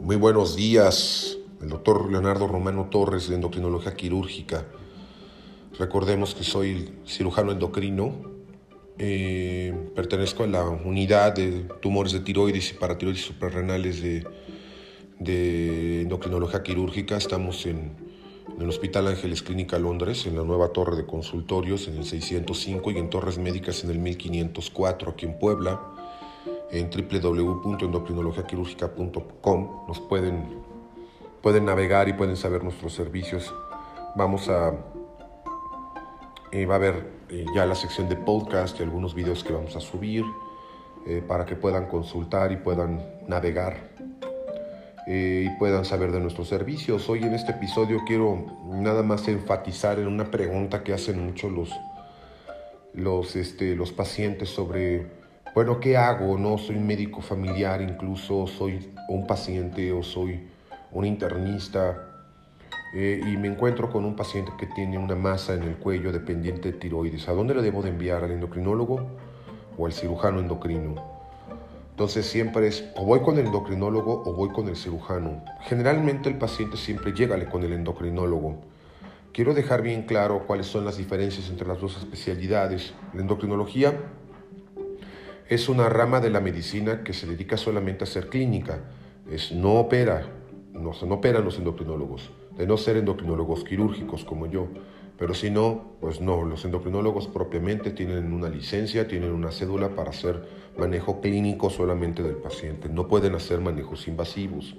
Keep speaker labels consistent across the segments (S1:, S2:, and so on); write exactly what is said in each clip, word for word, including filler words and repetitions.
S1: Muy buenos días, el doctor Leonardo Romano Torres de Endocrinología Quirúrgica. Recordemos que soy cirujano endocrino, eh, pertenezco a la unidad de tumores de tiroides y paratiroides suprarrenales de, de endocrinología quirúrgica. Estamos en, en el Hospital Ángeles Clínica Londres, en la nueva torre de consultorios, en el seiscientos cinco, y en Torres Médicas en el mil quinientos cuatro, aquí en Puebla. En doble u doble u doble u punto endocrinología quirúrgica punto com nos pueden, pueden navegar y pueden saber nuestros servicios. Vamos a eh, va a haber eh, ya la sección de podcast y algunos videos que vamos a subir eh, para que puedan consultar y puedan navegar eh, y puedan saber de nuestros servicios. Hoy en este episodio quiero nada más enfatizar en una pregunta que hacen mucho los, los, este, los pacientes sobre: bueno, ¿qué hago? No soy un médico familiar, incluso soy un paciente o soy un internista eh, y me encuentro con un paciente que tiene una masa en el cuello dependiente de tiroides. ¿A dónde le debo de enviar? ¿Al endocrinólogo o al cirujano endocrino? Entonces siempre es: o voy con el endocrinólogo o voy con el cirujano. Generalmente el paciente siempre llega con el endocrinólogo. Quiero dejar bien claro cuáles son las diferencias entre las dos especialidades. La endocrinología es una rama de la medicina que se dedica solamente a hacer clínica. Es, no opera, no, no operan los endocrinólogos, de no ser endocrinólogos quirúrgicos como yo. Pero si no, pues no, los endocrinólogos propiamente tienen una licencia, tienen una cédula para hacer manejo clínico solamente del paciente. No pueden hacer manejos invasivos.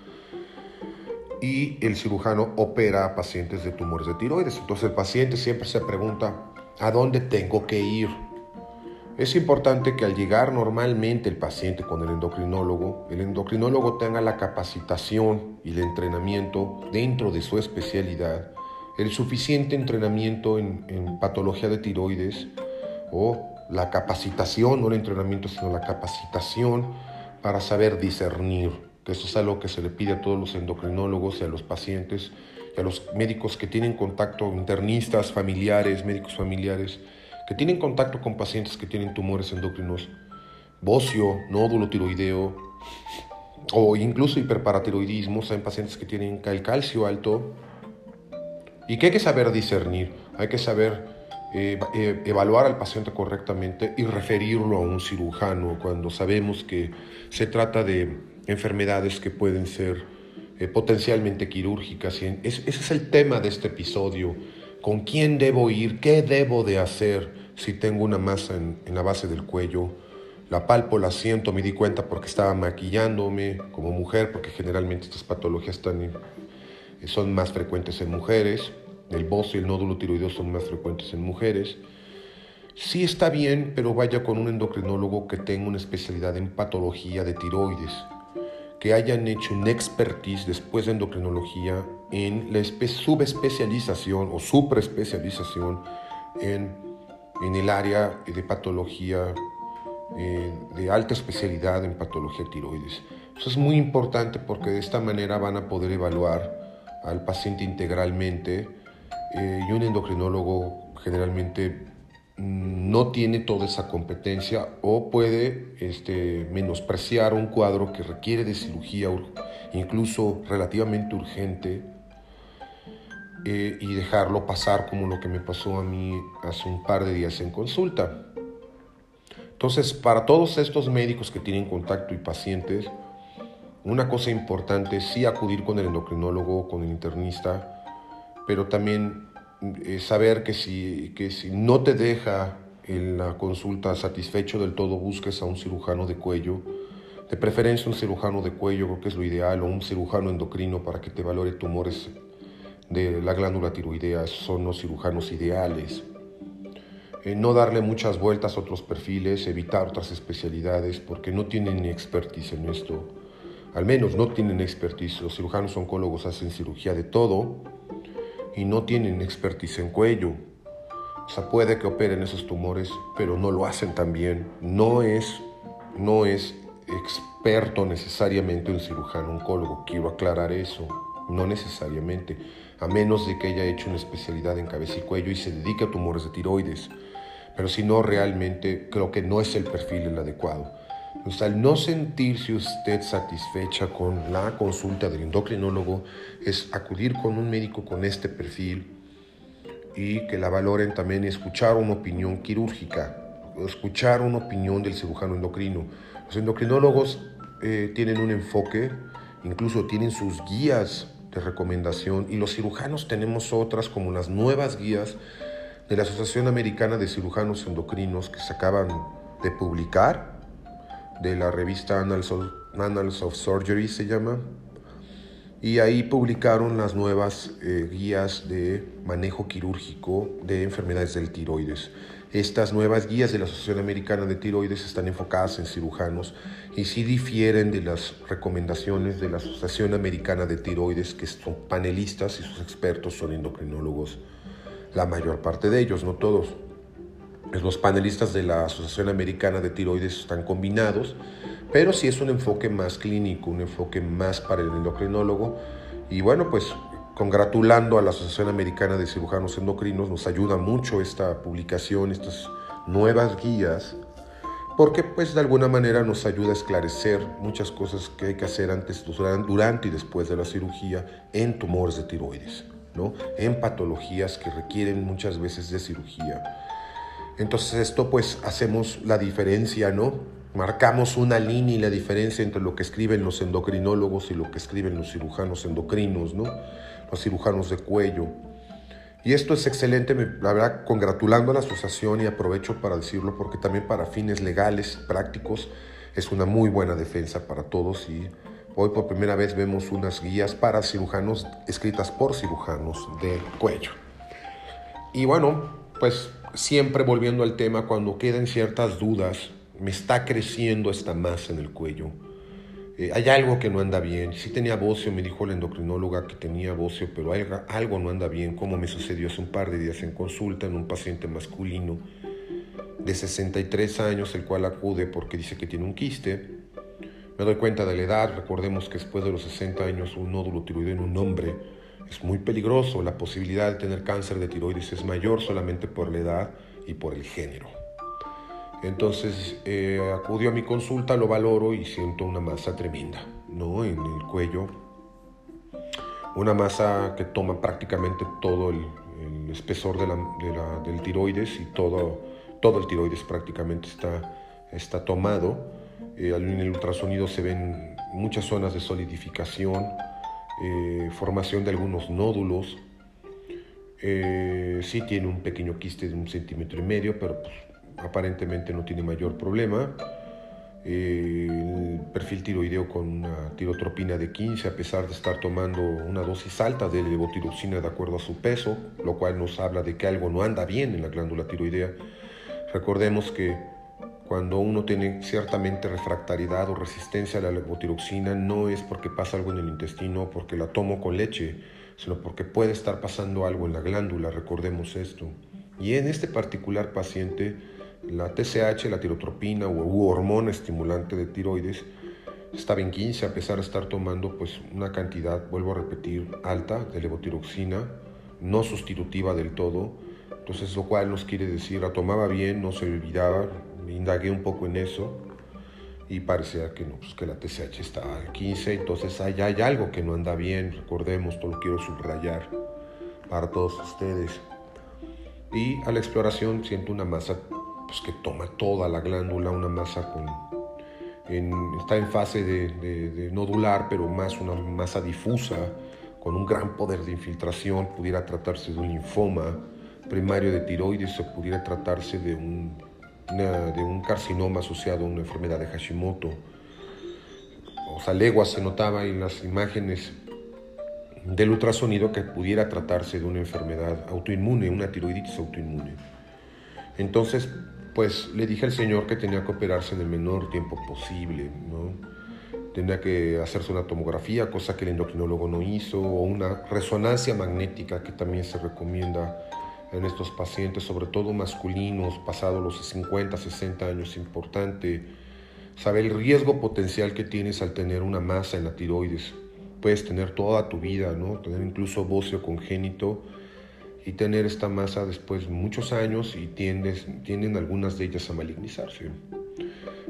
S1: Y el cirujano opera a pacientes de tumores de tiroides. Entonces el paciente siempre se pregunta: ¿a dónde tengo que ir? Es importante que al llegar normalmente el paciente con el endocrinólogo, el endocrinólogo tenga la capacitación y el entrenamiento dentro de su especialidad, el suficiente entrenamiento en, en patología de tiroides, o la capacitación, no el entrenamiento, sino la capacitación para saber discernir, que eso es algo que se le pide a todos los endocrinólogos y a los pacientes y a los médicos que tienen contacto, internistas, familiares, médicos familiares, que tienen contacto con pacientes que tienen tumores endocrinos, bocio, nódulo tiroideo o incluso hiperparatiroidismo. Hay pacientes que tienen el calcio alto y que hay que saber discernir, hay que saber eh, eh, evaluar al paciente correctamente y referirlo a un cirujano cuando sabemos que se trata de enfermedades que pueden ser eh, potencialmente quirúrgicas. Y es, ese es el tema de este episodio: ¿con quién debo ir? ¿Qué debo de hacer si tengo una masa en, en la base del cuello? La palpo, la siento, me di cuenta porque estaba maquillándome como mujer, porque generalmente estas patologías están, son más frecuentes en mujeres. El bocio y el nódulo tiroideo son más frecuentes en mujeres. Sí, está bien, pero vaya con un endocrinólogo que tenga una especialidad en patología de tiroides, que hayan hecho un expertise después de endocrinología en la subespecialización o supraespecialización en, en el área de patología eh, de alta especialidad en patología de tiroides. Eso es muy importante porque de esta manera van a poder evaluar al paciente integralmente eh, y un endocrinólogo generalmente no tiene toda esa competencia o puede este, menospreciar un cuadro que requiere de cirugía incluso relativamente urgente eh, y dejarlo pasar, como lo que me pasó a mí hace un par de días en consulta. Entonces, para todos estos médicos que tienen contacto y pacientes, una cosa importante es sí acudir con el endocrinólogo, con el internista, pero también eh, saber que si, que si no te deja en la consulta satisfecho del todo, busques a un cirujano de cuello, de preferencia un cirujano de cuello, creo que es lo ideal, o un cirujano endocrino para que te valore tumores de la glándula tiroidea. Son los cirujanos ideales. Eh, no darle muchas vueltas a otros perfiles, evitar otras especialidades porque no tienen expertise en esto. Al menos no tienen expertise. Los cirujanos oncólogos hacen cirugía de todo y no tienen expertise en cuello. O sea, puede que operen esos tumores, pero no lo hacen tan bien. No es, no es experto necesariamente un cirujano oncólogo. Quiero aclarar eso. No necesariamente, a menos de que haya hecho una especialidad en cabeza y cuello y se dedique a tumores de tiroides. Pero si no, realmente creo que no es el perfil el adecuado. Entonces, al no sentirse usted satisfecha con la consulta del endocrinólogo, es acudir con un médico con este perfil y que la valoren también y escuchar una opinión quirúrgica, escuchar una opinión del cirujano endocrino. Los endocrinólogos eh, tienen un enfoque, incluso tienen sus guías de recomendación, y los cirujanos tenemos otras, como las nuevas guías de la Asociación Americana de Cirujanos Endocrinos, que se acaban de publicar, de la revista Annals of, Annals of Surgery se llama, y ahí publicaron las nuevas eh, guías de manejo quirúrgico de enfermedades del tiroides. Estas nuevas guías de la Asociación Americana de Tiroides están enfocadas en cirujanos y sí difieren de las recomendaciones de la Asociación Americana de Tiroides, que son panelistas y sus expertos son endocrinólogos, la mayor parte de ellos, no todos. Los panelistas de la Asociación Americana de Tiroides están combinados, pero sí es un enfoque más clínico, un enfoque más para el endocrinólogo. Y bueno, pues congratulando a la Asociación Americana de Cirujanos Endocrinos, nos ayuda mucho esta publicación, estas nuevas guías, porque pues de alguna manera nos ayuda a esclarecer muchas cosas que hay que hacer antes, durante y después de la cirugía en tumores de tiroides, ¿no? En patologías que requieren muchas veces de cirugía. Entonces esto pues hacemos la diferencia, ¿no? Marcamos una línea y la diferencia entre lo que escriben los endocrinólogos y lo que escriben los cirujanos endocrinos, ¿no? Los cirujanos de cuello. Y esto es excelente, me, la verdad, congratulando a la asociación, y aprovecho para decirlo porque también para fines legales, prácticos, es una muy buena defensa para todos, y hoy por primera vez vemos unas guías para cirujanos escritas por cirujanos de cuello. Y bueno, pues siempre volviendo al tema, cuando queden ciertas dudas, me está creciendo esta masa en el cuello. Eh, hay algo que no anda bien. Sí tenía bocio, me dijo la endocrinóloga que tenía bocio, pero hay, algo no anda bien, como me sucedió hace un par de días en consulta en un paciente masculino de sesenta y tres años, el cual acude porque dice que tiene un quiste. Me doy cuenta de la edad. Recordemos que después de los sesenta años un nódulo tiroideo en un hombre es muy peligroso. La posibilidad de tener cáncer de tiroides es mayor solamente por la edad y por el género. Entonces eh, acudió a mi consulta, lo valoro y siento una masa tremenda, ¿no? En el cuello. Una masa que toma prácticamente todo el, el espesor de la, de la, del tiroides, y todo, todo el tiroides prácticamente está, está tomado. Eh, en el ultrasonido se ven muchas zonas de solidificación, eh, formación de algunos nódulos. Eh, sí tiene un pequeño quiste de un centímetro y medio, pero pues, aparentemente no tiene mayor problema. Eh, el perfil tiroideo con una tirotropina de quince, a pesar de estar tomando una dosis alta de levotiroxina de acuerdo a su peso, lo cual nos habla de que algo no anda bien en la glándula tiroidea. Recordemos que cuando uno tiene ciertamente refractariedad o resistencia a la levotiroxina, no es porque pasa algo en el intestino, porque la tomo con leche, sino porque puede estar pasando algo en la glándula, recordemos esto. Y en este particular paciente, la T S H, la tirotropina u hormona estimulante de tiroides, estaba en quince, a pesar de estar tomando pues una cantidad, vuelvo a repetir, alta de levotiroxina, no sustitutiva del todo. Entonces, lo cual nos quiere decir, la tomaba bien, no se olvidaba. Indagué un poco en eso y parecía que no, pues que la T S H estaba al quince, entonces hay, hay algo que no anda bien, recordemos, todo lo quiero subrayar para todos ustedes. Y a la exploración siento una masa pues, que toma toda la glándula, una masa con, en, está en fase de, de, de nodular, pero más una masa difusa, con un gran poder de infiltración. Pudiera tratarse de un linfoma primario de tiroides, o pudiera tratarse de un, una, de un carcinoma asociado a una enfermedad de Hashimoto. O sea, leguas se notaba en las imágenes del ultrasonido que pudiera tratarse de una enfermedad autoinmune, una tiroiditis autoinmune. Entonces, pues le dije al señor que tenía que operarse en el menor tiempo posible, ¿no? Tenía que hacerse una tomografía, cosa que el endocrinólogo no hizo, o una resonancia magnética, que también se recomienda en estos pacientes, sobre todo masculinos, pasados los cincuenta, sesenta años. Importante saber el riesgo potencial que tienes al tener una masa en la tiroides. Puedes tener toda tu vida, ¿no? Tener incluso bocio congénito y tener esta masa después de muchos años, y tiendes, tienden algunas de ellas a malignizarse.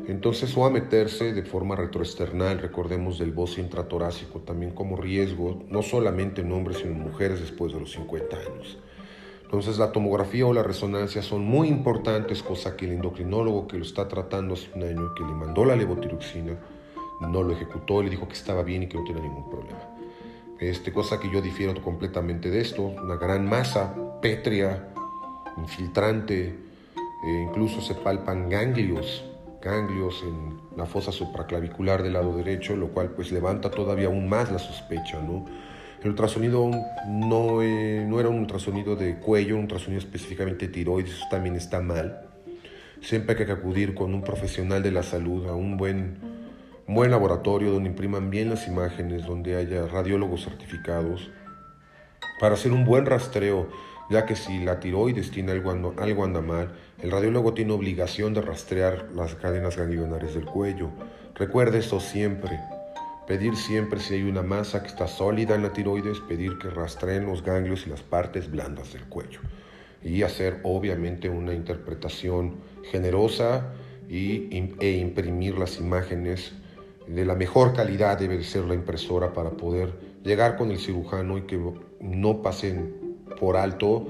S1: Entonces, o a meterse de forma retroesternal, recordemos del boce intratorácico, también como riesgo, no solamente en hombres, sino en mujeres después de los cincuenta años. Entonces, la tomografía o la resonancia son muy importantes, cosa que el endocrinólogo que lo está tratando hace un año, que le mandó la levotiroxina, no lo ejecutó, le dijo que estaba bien y que no tenía ningún problema. Este, cosa que yo difiero completamente de esto, una gran masa pétrea, infiltrante, eh, incluso se palpan ganglios, ganglios en la fosa supraclavicular del lado derecho, lo cual pues levanta todavía aún más la sospecha, ¿no? El ultrasonido no, eh, no era un ultrasonido de cuello, un ultrasonido específicamente de tiroides, eso también está mal. Siempre hay que acudir con un profesional de la salud a un buen, buen laboratorio donde impriman bien las imágenes, donde haya radiólogos certificados, para hacer un buen rastreo, ya que si la tiroides tiene algo, ando, algo anda mal, el radiólogo tiene obligación de rastrear las cadenas ganglionares del cuello. Recuerde esto siempre. Pedir siempre, si hay una masa que está sólida en la tiroides, pedir que rastreen los ganglios y las partes blandas del cuello. Y hacer obviamente una interpretación generosa y, e imprimir las imágenes de la mejor calidad. Debe ser la impresora para poder llegar con el cirujano y que no pasen por alto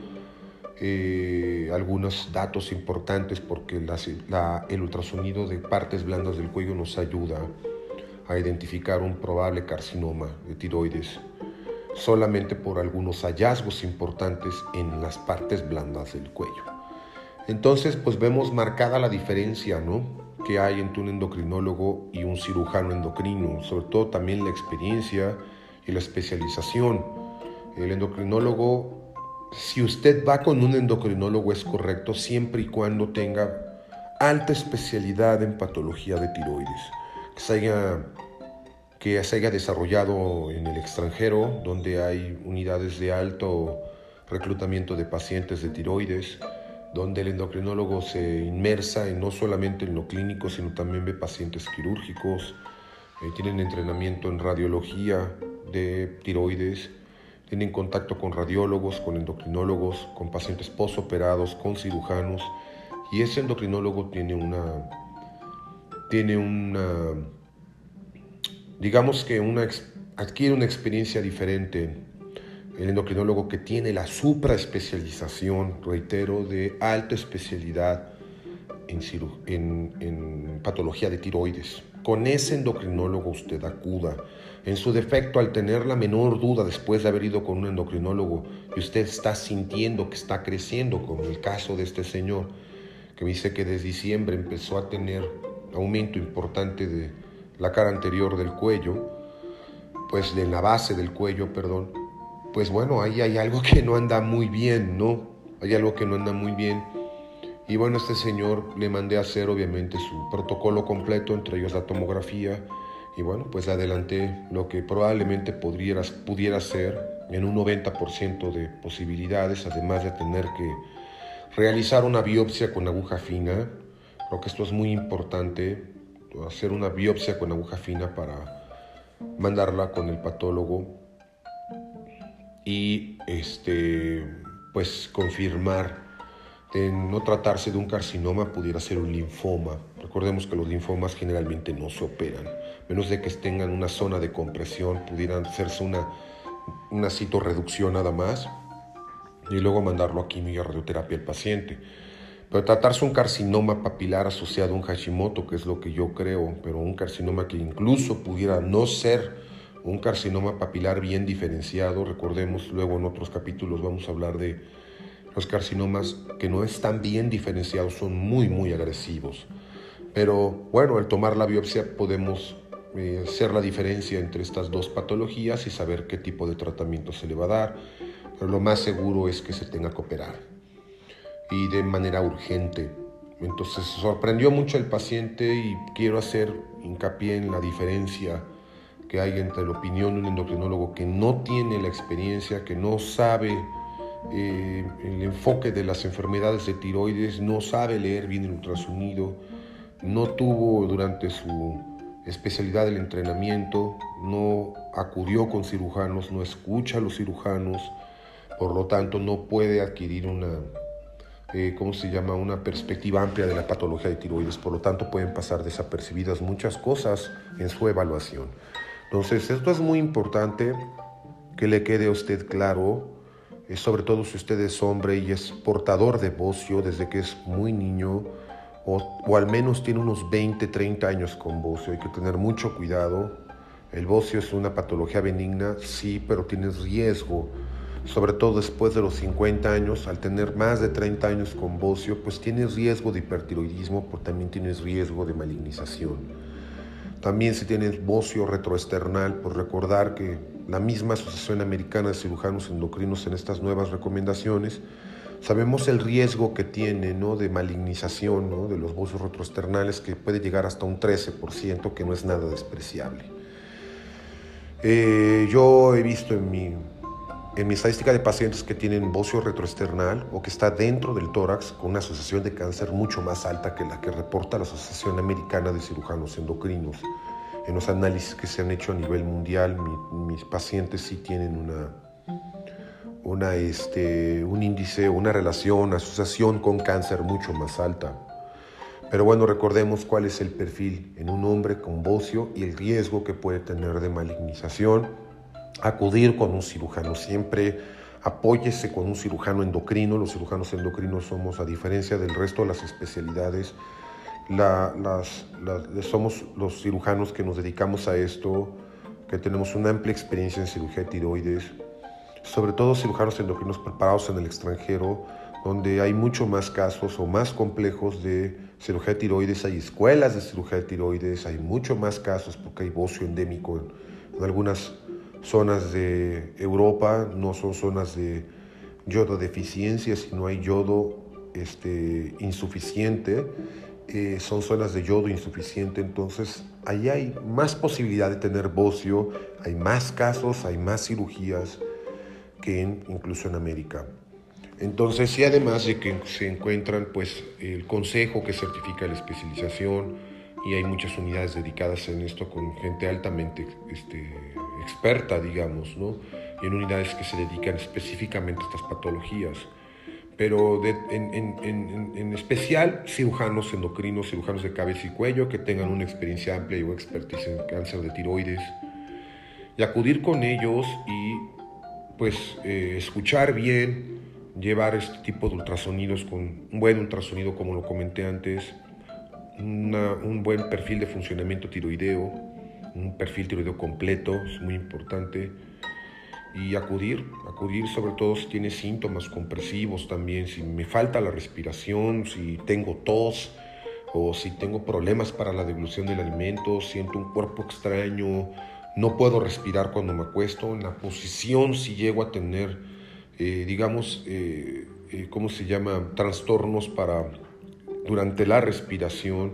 S1: eh, algunos datos importantes, porque la, la, el ultrasonido de partes blandas del cuello nos ayuda a identificar un probable carcinoma de tiroides solamente por algunos hallazgos importantes en las partes blandas del cuello. Entonces, pues vemos marcada la diferencia, ¿no?, que hay entre un endocrinólogo y un cirujano endocrino, sobre todo también la experiencia y la especialización. El endocrinólogo, si usted va con un endocrinólogo, es correcto siempre y cuando tenga alta especialidad en patología de tiroides, que se haya, que se haya desarrollado en el extranjero, donde hay unidades de alto reclutamiento de pacientes de tiroides, donde el endocrinólogo se inmersa en no solamente en lo clínico, sino también ve pacientes quirúrgicos, eh, tienen entrenamiento en radiología de tiroides, tienen contacto con radiólogos, con endocrinólogos, con pacientes posoperados, con cirujanos, y ese endocrinólogo tiene una, tiene una, digamos que una, adquiere una experiencia diferente. El endocrinólogo que tiene la supraespecialización, reitero, de alta especialidad en, en, en patología de tiroides. Con ese endocrinólogo usted acuda. En su defecto, al tener la menor duda después de haber ido con un endocrinólogo y usted está sintiendo que está creciendo, como el caso de este señor, que me dice que desde diciembre empezó a tener aumento importante de la cara anterior del cuello, pues de la base del cuello, perdón, pues bueno, ahí hay algo que no anda muy bien, ¿no? Hay algo que no anda muy bien. Y bueno, este señor le mandé a hacer obviamente su protocolo completo, entre ellos la tomografía, y bueno, pues adelanté lo que probablemente pudieras, pudiera ser en un noventa por ciento de posibilidades, además de tener que realizar una biopsia con aguja fina. Creo que esto es muy importante, hacer una biopsia con aguja fina para mandarla con el patólogo y este, pues confirmar de no tratarse de un carcinoma, pudiera ser un linfoma. Recordemos que los linfomas generalmente no se operan, menos de que tengan una zona de compresión, pudieran hacerse una, una citorreducción nada más y luego mandarlo a quimio y a radioterapia al paciente. Pero tratarse un carcinoma papilar asociado a un Hashimoto, que es lo que yo creo, pero un carcinoma que incluso pudiera no ser un carcinoma papilar bien diferenciado. Recordemos, luego en otros capítulos vamos a hablar de los carcinomas que no están bien diferenciados, son muy, muy agresivos. Pero bueno, al tomar la biopsia podemos eh, hacer la diferencia entre estas dos patologías y saber qué tipo de tratamiento se le va a dar. Pero lo más seguro es que se tenga que operar y de manera urgente. Entonces sorprendió mucho al paciente y quiero hacer hincapié en la diferencia que hay entre la opinión de un endocrinólogo que no tiene la experiencia, que no sabe eh, el enfoque de las enfermedades de tiroides, no sabe leer bien el ultrasonido, no tuvo durante su especialidad el entrenamiento, no acudió con cirujanos, no escucha a los cirujanos, por lo tanto no puede adquirir una, eh, ¿cómo se llama?, una perspectiva amplia de la patología de tiroides. Por lo tanto, pueden pasar desapercibidas muchas cosas en su evaluación. Entonces, esto es muy importante que le quede a usted claro, eh, sobre todo si usted es hombre y es portador de bocio desde que es muy niño, o, o al menos tiene unos veinte, treinta años con bocio. Hay que tener mucho cuidado. El bocio es una patología benigna, sí, pero tienes riesgo, sobre todo después de los cincuenta años. Al tener más de treinta años con bocio, pues tienes riesgo de hipertiroidismo, pero también tienes riesgo de malignización. También si tienes bocio retroesternal, pues recordar que la misma Asociación Americana de Cirujanos Endocrinos, en estas nuevas recomendaciones, sabemos el riesgo que tiene, ¿no?, de malignización, ¿no?, de los bocios retroesternales, que puede llegar hasta un trece por ciento, que no es nada despreciable. Eh, yo he visto en mi, en mi estadística de pacientes que tienen bocio retroesternal o que está dentro del tórax con una asociación de cáncer mucho más alta que la que reporta la Asociación Americana de Cirujanos Endocrinos. En los análisis que se han hecho a nivel mundial, mi, mis pacientes sí tienen una, una, este, un índice, una relación, asociación con cáncer mucho más alta. Pero bueno, recordemos cuál es el perfil en un hombre con bocio y el riesgo que puede tener de malignización. Acudir con un cirujano siempre, apóyese con un cirujano endocrino. Los cirujanos endocrinos somos, a diferencia del resto de las especialidades, la, las, la, somos los cirujanos que nos dedicamos a esto, que tenemos una amplia experiencia en cirugía de tiroides, sobre todo cirujanos endocrinos preparados en el extranjero, donde hay mucho más casos o más complejos de cirugía de tiroides. Hay escuelas de cirugía de tiroides, hay mucho más casos porque hay bocio endémico en, en algunas zonas de Europa. No son zonas de yodo deficiencia, sino hay yodo este, insuficiente, eh, son zonas de yodo insuficiente. Entonces ahí hay más posibilidad de tener bocio, hay más casos, hay más cirugías que en, incluso en América. Entonces, y además de que se encuentran pues el consejo que certifica la especialización, y hay muchas unidades dedicadas en esto con gente altamente este, experta, digamos, ¿no?, y en unidades que se dedican específicamente a estas patologías. Pero de, en, en, en, en especial cirujanos endocrinos, cirujanos de cabeza y cuello que tengan una experiencia amplia y una expertise en cáncer de tiroides, y acudir con ellos y pues eh, escuchar bien, llevar este tipo de ultrasonidos con un buen ultrasonido, como lo comenté antes, una, un buen perfil de funcionamiento tiroideo, un perfil tiroideo completo, es muy importante, y acudir, acudir sobre todo si tiene síntomas compresivos también, si me falta la respiración, si tengo tos, o si tengo problemas para la deglución del alimento, siento un cuerpo extraño, no puedo respirar cuando me acuesto, en la posición si llego a tener, eh, digamos, eh, eh, ¿cómo se llama?, trastornos para, durante la respiración.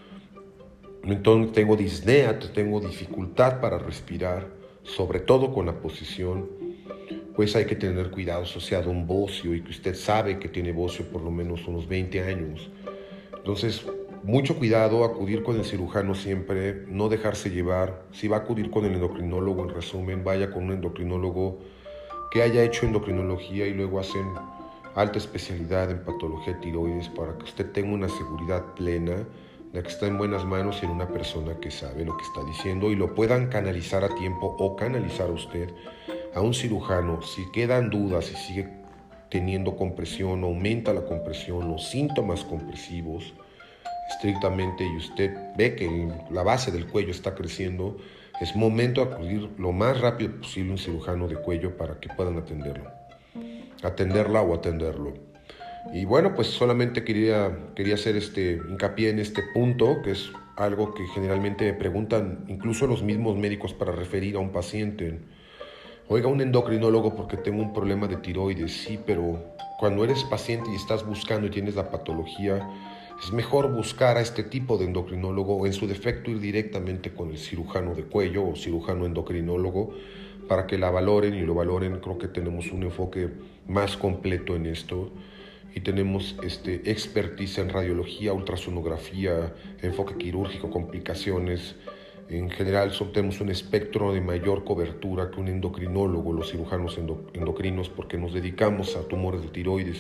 S1: Entonces tengo disnea, tengo dificultad para respirar, sobre todo con la posición. Pues hay que tener cuidado asociado a un bocio, y que usted sabe que tiene bocio por lo menos unos veinte años. Entonces, mucho cuidado, acudir con el cirujano siempre, no dejarse llevar. Si va a acudir con el endocrinólogo, en resumen, vaya con un endocrinólogo que haya hecho endocrinología y luego hacen alta especialidad en patología de tiroides, para que usted tenga una seguridad plena de que está en buenas manos y en una persona que sabe lo que está diciendo, y lo puedan canalizar a tiempo o canalizar a usted a un cirujano. Si quedan dudas, si sigue teniendo compresión, aumenta la compresión, los síntomas compresivos estrictamente, y usted ve que la base del cuello está creciendo, es momento de acudir lo más rápido posible a un cirujano de cuello para que puedan atenderlo, atenderla o atenderlo. Y bueno, pues solamente quería, quería hacer este hincapié en este punto, que es algo que generalmente me preguntan incluso los mismos médicos para referir a un paciente. Oiga, un endocrinólogo porque tengo un problema de tiroides. Sí, pero cuando eres paciente y estás buscando y tienes la patología, es mejor buscar a este tipo de endocrinólogo, o en su defecto ir directamente con el cirujano de cuello o cirujano endocrinólogo, para que la valoren y lo valoren. Creo que tenemos un enfoque más completo en esto, y tenemos este, expertise en radiología, ultrasonografía, enfoque quirúrgico, complicaciones. En general tenemos un espectro de mayor cobertura que un endocrinólogo, los cirujanos endo, endocrinos, porque nos dedicamos a tumores de tiroides.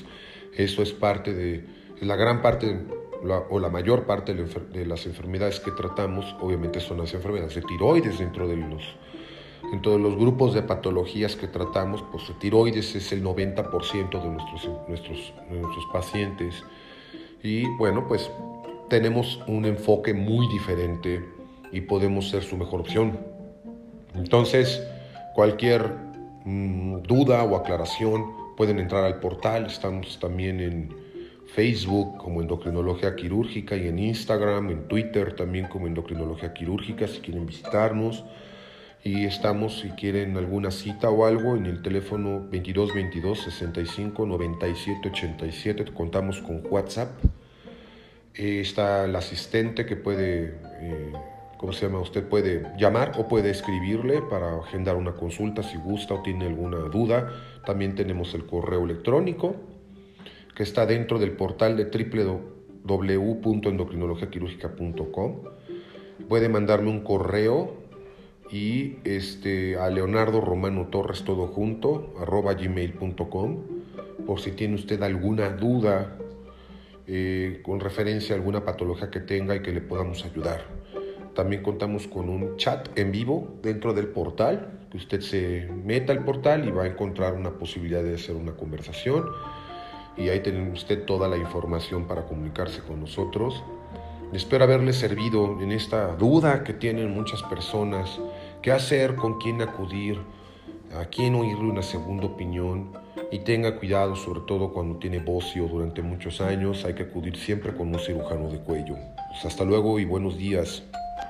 S1: Eso es parte de, la gran parte la, o la mayor parte de, la, de las enfermedades que tratamos, obviamente son las enfermedades de tiroides dentro de los, dentro de los grupos de patologías que tratamos, pues el tiroides es el noventa por ciento de nuestros, nuestros, de nuestros pacientes. Y bueno, pues tenemos un enfoque muy diferente y podemos ser su mejor opción. Entonces, cualquier mmm, duda o aclaración pueden entrar al portal. Estamos también en Facebook como Endocrinología Quirúrgica y en Instagram, en Twitter también como Endocrinología Quirúrgica si quieren visitarnos. Y estamos, si quieren alguna cita o algo, en el teléfono veintidós veintidós sesenta y cinco noventa y siete ochenta y siete. Contamos con WhatsApp. Eh, está el asistente que puede, eh, ¿cómo se llama? Usted puede llamar o puede escribirle para agendar una consulta si gusta o tiene alguna duda. También tenemos el correo electrónico que está dentro del portal de doble u doble u doble u punto endocrinología quirúrgica punto com. Puede mandarme un correo y este, a Leonardo Romano Torres todo junto arroba gmail punto com por si tiene usted alguna duda eh, con referencia a alguna patología que tenga y que le podamos ayudar. También contamos con un chat en vivo dentro del portal, que usted se meta al portal y va a encontrar una posibilidad de hacer una conversación y ahí tiene usted toda la información para comunicarse con nosotros. Espero haberles servido en esta duda que tienen muchas personas, qué hacer, con quién acudir, a quién oírle una segunda opinión, y tenga cuidado sobre todo cuando tiene bocio durante muchos años. Hay que acudir siempre con un cirujano de cuello. Pues hasta luego y buenos días.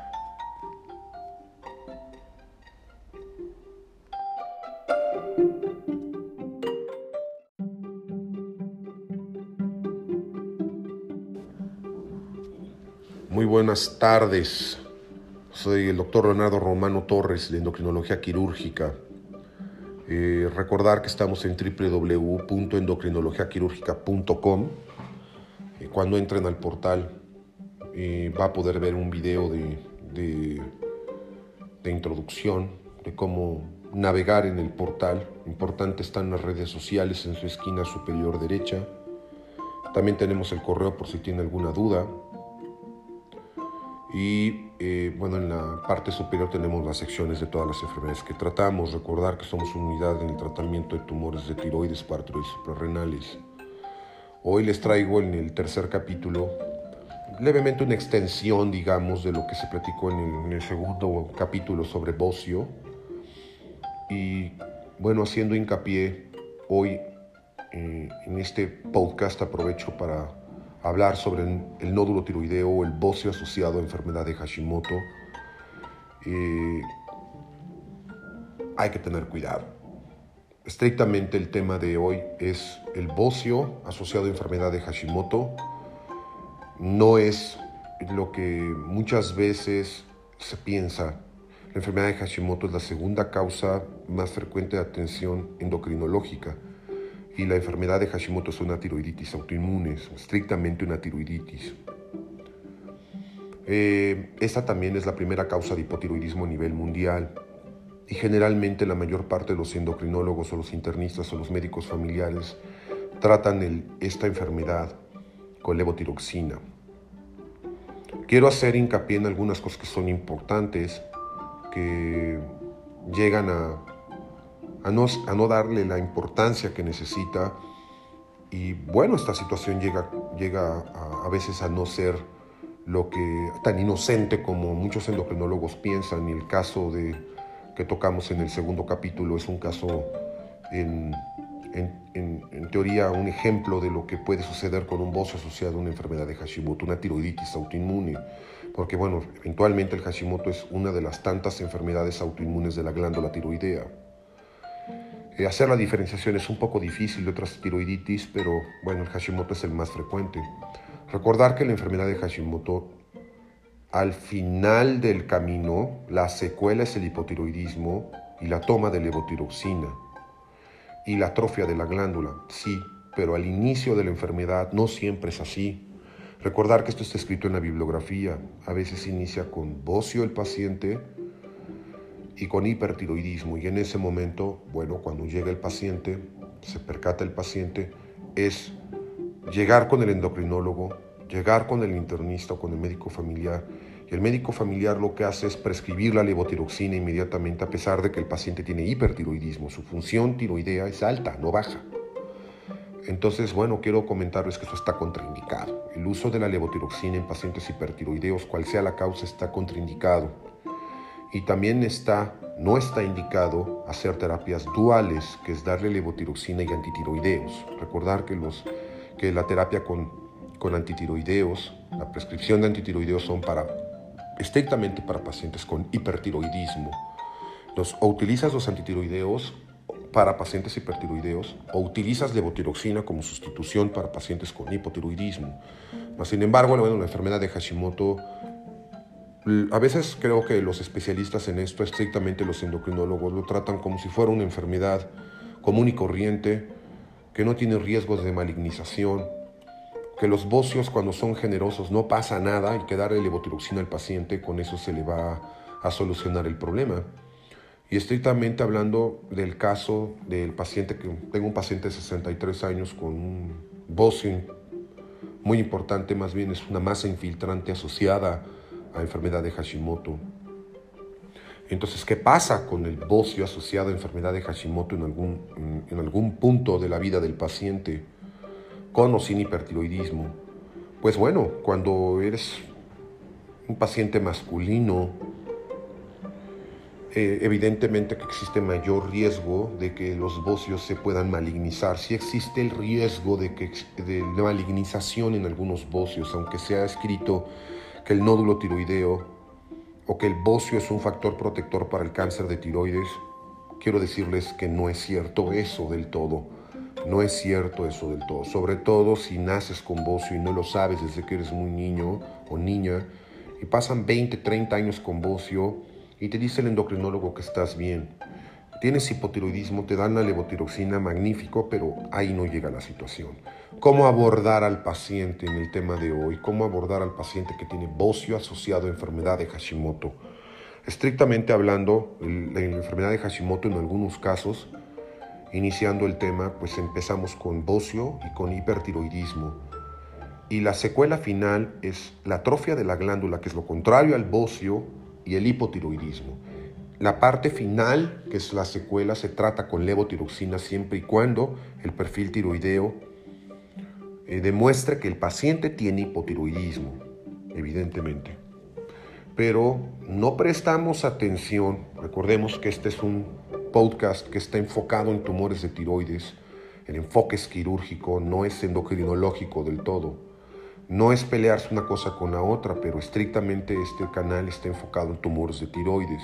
S1: Muy buenas tardes. Soy el doctor Leonardo Romano Torres de Endocrinología Quirúrgica. Eh, recordar que estamos en doble u doble u doble u punto endocrinología quirúrgica punto com. Eh, cuando entren al portal eh, va a poder ver un video de, de, de introducción, de cómo navegar en el portal. Importante, están las redes sociales en su esquina superior derecha. También tenemos el correo por si tiene alguna duda. Y eh, bueno, en la parte superior tenemos las secciones de todas las enfermedades que tratamos. Recordar que somos una unidad en el tratamiento de tumores de tiroides, paratiroides y suprarrenales. Hoy les traigo en el tercer capítulo levemente una extensión, digamos, de lo que se platicó en el, en el segundo capítulo sobre bocio. Y bueno, haciendo hincapié hoy eh, en este podcast, aprovecho para hablar sobre el, el nódulo tiroideo o el bocio asociado a enfermedad de Hashimoto. Eh, hay que tener cuidado. Estrictamente el tema de hoy es el bocio asociado a enfermedad de Hashimoto. No es lo que muchas veces se piensa. La enfermedad de Hashimoto es la segunda causa más frecuente de atención endocrinológica. Y la enfermedad de Hashimoto es una tiroiditis autoinmune, es estrictamente una tiroiditis. Eh, esta también es la primera causa de hipotiroidismo a nivel mundial. Y generalmente la mayor parte de los endocrinólogos o los internistas o los médicos familiares tratan el, esta enfermedad con levotiroxina. Quiero hacer hincapié en algunas cosas que son importantes, que llegan a A no, a no darle la importancia que necesita. Y bueno, esta situación llega, llega a, a veces a no ser lo que, tan inocente como muchos endocrinólogos piensan. Y el caso de, que tocamos en el segundo capítulo es un caso, en, en, en, en teoría, un ejemplo de lo que puede suceder con un bocio asociado a una enfermedad de Hashimoto, una tiroiditis autoinmune. Porque bueno, eventualmente el Hashimoto es una de las tantas enfermedades autoinmunes de la glándula tiroidea. Eh, hacer la diferenciación es un poco difícil de otras tiroiditis, pero bueno, el Hashimoto es el más frecuente. Recordar que la enfermedad de Hashimoto, al final del camino, la secuela es el hipotiroidismo y la toma de levotiroxina y la atrofia de la glándula, sí, pero al inicio de la enfermedad no siempre es así. Recordar que esto está escrito en la bibliografía. A veces inicia con bocio el paciente y con hipertiroidismo, y en ese momento, bueno, cuando llega el paciente, se percata el paciente, es llegar con el endocrinólogo, llegar con el internista o con el médico familiar. Y el médico familiar lo que hace es prescribir la levotiroxina inmediatamente, a pesar de que el paciente tiene hipertiroidismo. Su función tiroidea es alta, no baja. Entonces, bueno, quiero comentarles que esto está contraindicado. El uso de la levotiroxina en pacientes hipertiroideos, cual sea la causa, está contraindicado. Y también está, no está indicado hacer terapias duales, que es darle levotiroxina y antitiroideos. Recordar que, los, que la terapia con, con antitiroideos, la prescripción de antitiroideos son para, estrictamente para pacientes con hipertiroidismo. Los, o utilizas los antitiroideos para pacientes hipertiroideos o utilizas levotiroxina como sustitución para pacientes con hipotiroidismo. Sin embargo, bueno, la enfermedad de Hashimoto, a veces creo que los especialistas en esto, estrictamente los endocrinólogos, lo tratan como si fuera una enfermedad común y corriente, que no tiene riesgos de malignización, que los bocios cuando son generosos no pasa nada y que darle levotiroxina al paciente, con eso se le va a solucionar el problema. Y estrictamente hablando del caso del paciente, que tengo un paciente de sesenta y tres años con un bocio muy importante, más bien es una masa infiltrante asociada a enfermedad de Hashimoto. Entonces, ¿qué pasa con el bocio asociado a enfermedad de Hashimoto en algún, en, en algún punto de la vida del paciente, con o sin hipertiroidismo? Pues bueno, cuando eres un paciente masculino, Eh, evidentemente que existe mayor riesgo de que los bocios se puedan malignizar. Sí existe el riesgo de, que, de la malignización en algunos bocios, aunque se ha escrito que el nódulo tiroideo o que el bocio es un factor protector para el cáncer de tiroides. Quiero decirles que no es cierto eso del todo. No es cierto eso del todo. Sobre todo si naces con bocio y no lo sabes desde que eres muy niño o niña y pasan veinte, treinta años con bocio, y te dice el endocrinólogo que estás bien. Tienes hipotiroidismo, te dan la levotiroxina, magnífico, pero ahí no llega la situación. ¿Cómo abordar al paciente en el tema de hoy? ¿Cómo abordar al paciente que tiene bocio asociado a enfermedad de Hashimoto? Estrictamente hablando, la enfermedad de Hashimoto en algunos casos, iniciando el tema, pues empezamos con bocio y con hipertiroidismo. Y la secuela final es la atrofia de la glándula, que es lo contrario al bocio y el hipotiroidismo. La parte final, que es la secuela, se trata con levotiroxina siempre y cuando el perfil tiroideo eh, demuestre que el paciente tiene hipotiroidismo, evidentemente. Pero no prestamos atención. Recordemos que este es un podcast que está enfocado en tumores de tiroides. El enfoque es quirúrgico, no es endocrinológico del todo. No es pelearse una cosa con la otra, pero estrictamente este canal está enfocado en tumores de tiroides.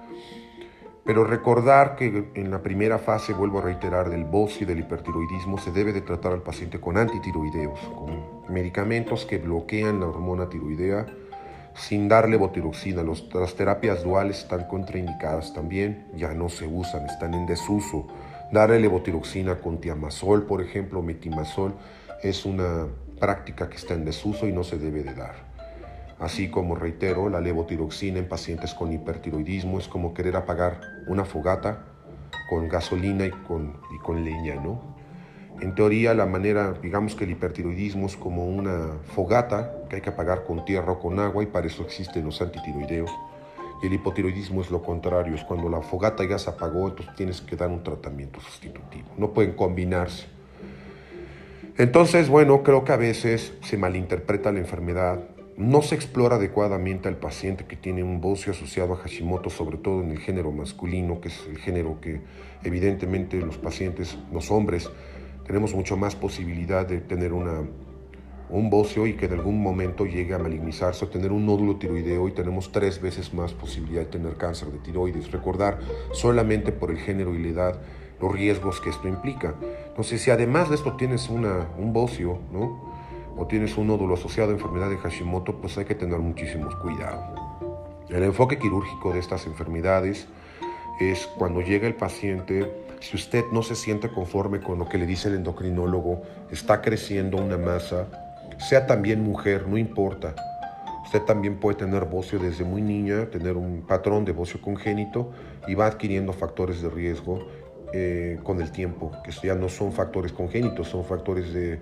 S1: Pero recordar que en la primera fase, vuelvo a reiterar, del bocio y del hipertiroidismo, se debe de tratar al paciente con antitiroideos, con medicamentos que bloquean la hormona tiroidea sin darle levotiroxina. Los, las terapias duales están contraindicadas también, ya no se usan, están en desuso. Darle levotiroxina con tiamazol, por ejemplo, metimazol, es una práctica que está en desuso y no se debe de dar. Así como, reitero, la levotiroxina en pacientes con hipertiroidismo es como querer apagar una fogata con gasolina y con, y con leña, ¿no? En teoría, la manera, digamos que el hipertiroidismo es como una fogata que hay que apagar con tierra o con agua, y para eso existen los antitiroideos. Y el hipotiroidismo es lo contrario, es cuando la fogata ya se apagó, entonces tienes que dar un tratamiento sustitutivo. No pueden combinarse. Entonces, bueno, creo que a veces se malinterpreta la enfermedad, no se explora adecuadamente al paciente que tiene un bocio asociado a Hashimoto, sobre todo en el género masculino, que es el género que evidentemente los pacientes, los hombres, tenemos mucho más posibilidad de tener una, un bocio y que en algún momento llegue a malignizarse o tener un nódulo tiroideo, y tenemos tres veces más posibilidad de tener cáncer de tiroides. Recordar solamente por el género y la edad los riesgos que esto implica. Entonces, si además de esto tienes una, un bocio, ¿no?, o tienes un nódulo asociado a enfermedad de Hashimoto, pues hay que tener muchísimos cuidado. El enfoque quirúrgico de estas enfermedades es cuando llega el paciente, si usted no se siente conforme con lo que le dice el endocrinólogo, está creciendo una masa, sea también mujer, no importa. Usted también puede tener bocio desde muy niña, tener un patrón de bocio congénito, y va adquiriendo factores de riesgo eh, con el tiempo, que ya no son factores congénitos, son factores de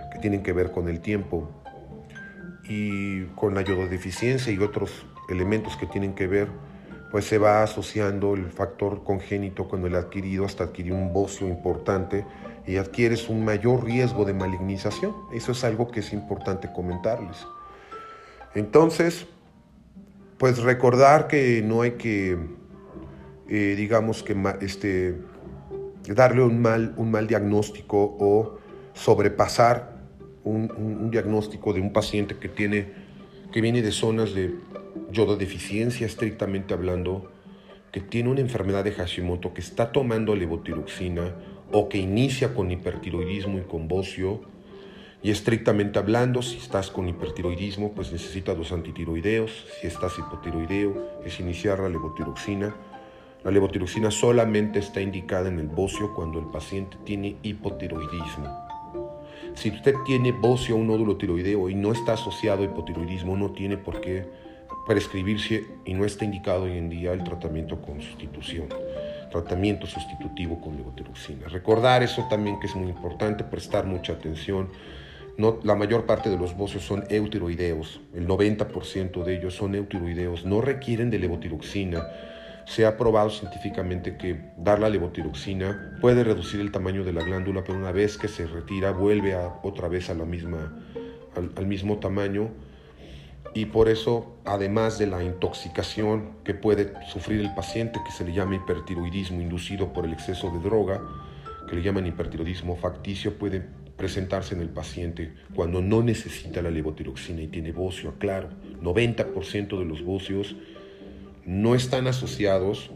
S1: que tienen que ver con el tiempo y con la yododeficiencia y otros elementos que tienen que ver, pues se va asociando el factor congénito con el adquirido hasta adquirir un bocio importante y adquieres un mayor riesgo de malignización. Eso es algo que es importante comentarles. Entonces, pues recordar que no hay que, eh, digamos que este, darle un mal, un mal diagnóstico o sobrepasar un, un, un diagnóstico de un paciente que, tiene, que viene de zonas de yododeficiencia, estrictamente hablando, que tiene una enfermedad de Hashimoto, que está tomando levotiroxina o que inicia con hipertiroidismo y con bocio. Y estrictamente hablando, si estás con hipertiroidismo, pues necesitas los antitiroideos. Si estás hipotiroideo, es iniciar la levotiroxina. La levotiroxina solamente está indicada en el bocio cuando el paciente tiene hipotiroidismo. Si usted tiene bocio o un nódulo tiroideo y no está asociado a hipotiroidismo, no tiene por qué prescribirse y no está indicado hoy en día el tratamiento con sustitución, tratamiento sustitutivo con levotiroxina. Recordar eso también, que es muy importante, prestar mucha atención. No, la mayor parte de los bocios son eutiroideos, el noventa por ciento de ellos son eutiroideos, no requieren de levotiroxina. Se ha probado científicamente que dar la levotiroxina puede reducir el tamaño de la glándula, pero una vez que se retira vuelve a, otra vez a la misma, al, al mismo tamaño. Y por eso, además de la intoxicación que puede sufrir el paciente, que se le llama hipertiroidismo inducido por el exceso de droga, que le llaman hipertiroidismo facticio, puede presentarse en el paciente cuando no necesita la levotiroxina y tiene bocio. Claro, noventa por ciento de los bocios no están asociados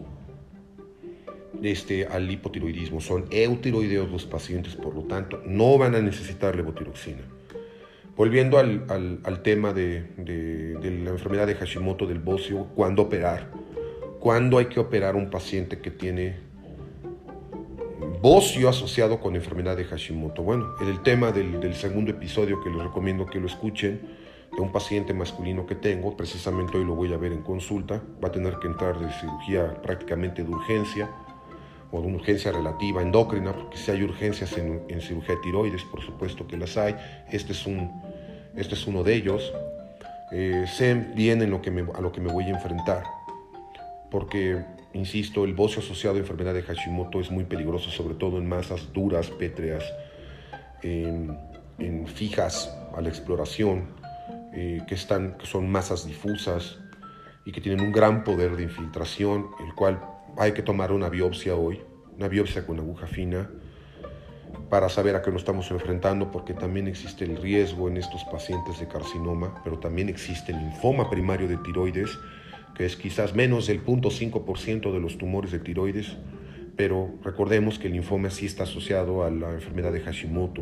S1: este, al hipotiroidismo, son eutiroideos los pacientes, por lo tanto no van a necesitar levotiroxina. Volviendo al, al, al tema de, de, de la enfermedad de Hashimoto, del bocio, ¿cuándo operar? ¿Cuándo hay que operar a un paciente que tiene bocio asociado con enfermedad de Hashimoto? Bueno, en el tema del, del segundo episodio, que les recomiendo que lo escuchen, de un paciente masculino que tengo, precisamente hoy lo voy a ver en consulta, va a tener que entrar de cirugía prácticamente de urgencia, o de una urgencia relativa endocrina, porque si hay urgencias en, en cirugía de tiroides, por supuesto que las hay. Este es, un, este es uno de ellos. Eh, sé bien en lo que me, a lo que me voy a enfrentar, porque, insisto, el bocio asociado a enfermedad de Hashimoto es muy peligroso, sobre todo en masas duras, pétreas, en, en fijas a la exploración, eh, que, están, que son masas difusas y que tienen un gran poder de infiltración, el cual hay que tomar una biopsia hoy, una biopsia con aguja fina, para saber a qué nos estamos enfrentando, porque también existe el riesgo en estos pacientes de carcinoma, pero también existe el linfoma primario de tiroides, que es quizás menos del cero punto cinco por ciento de los tumores de tiroides, pero recordemos que el linfoma sí está asociado a la enfermedad de Hashimoto.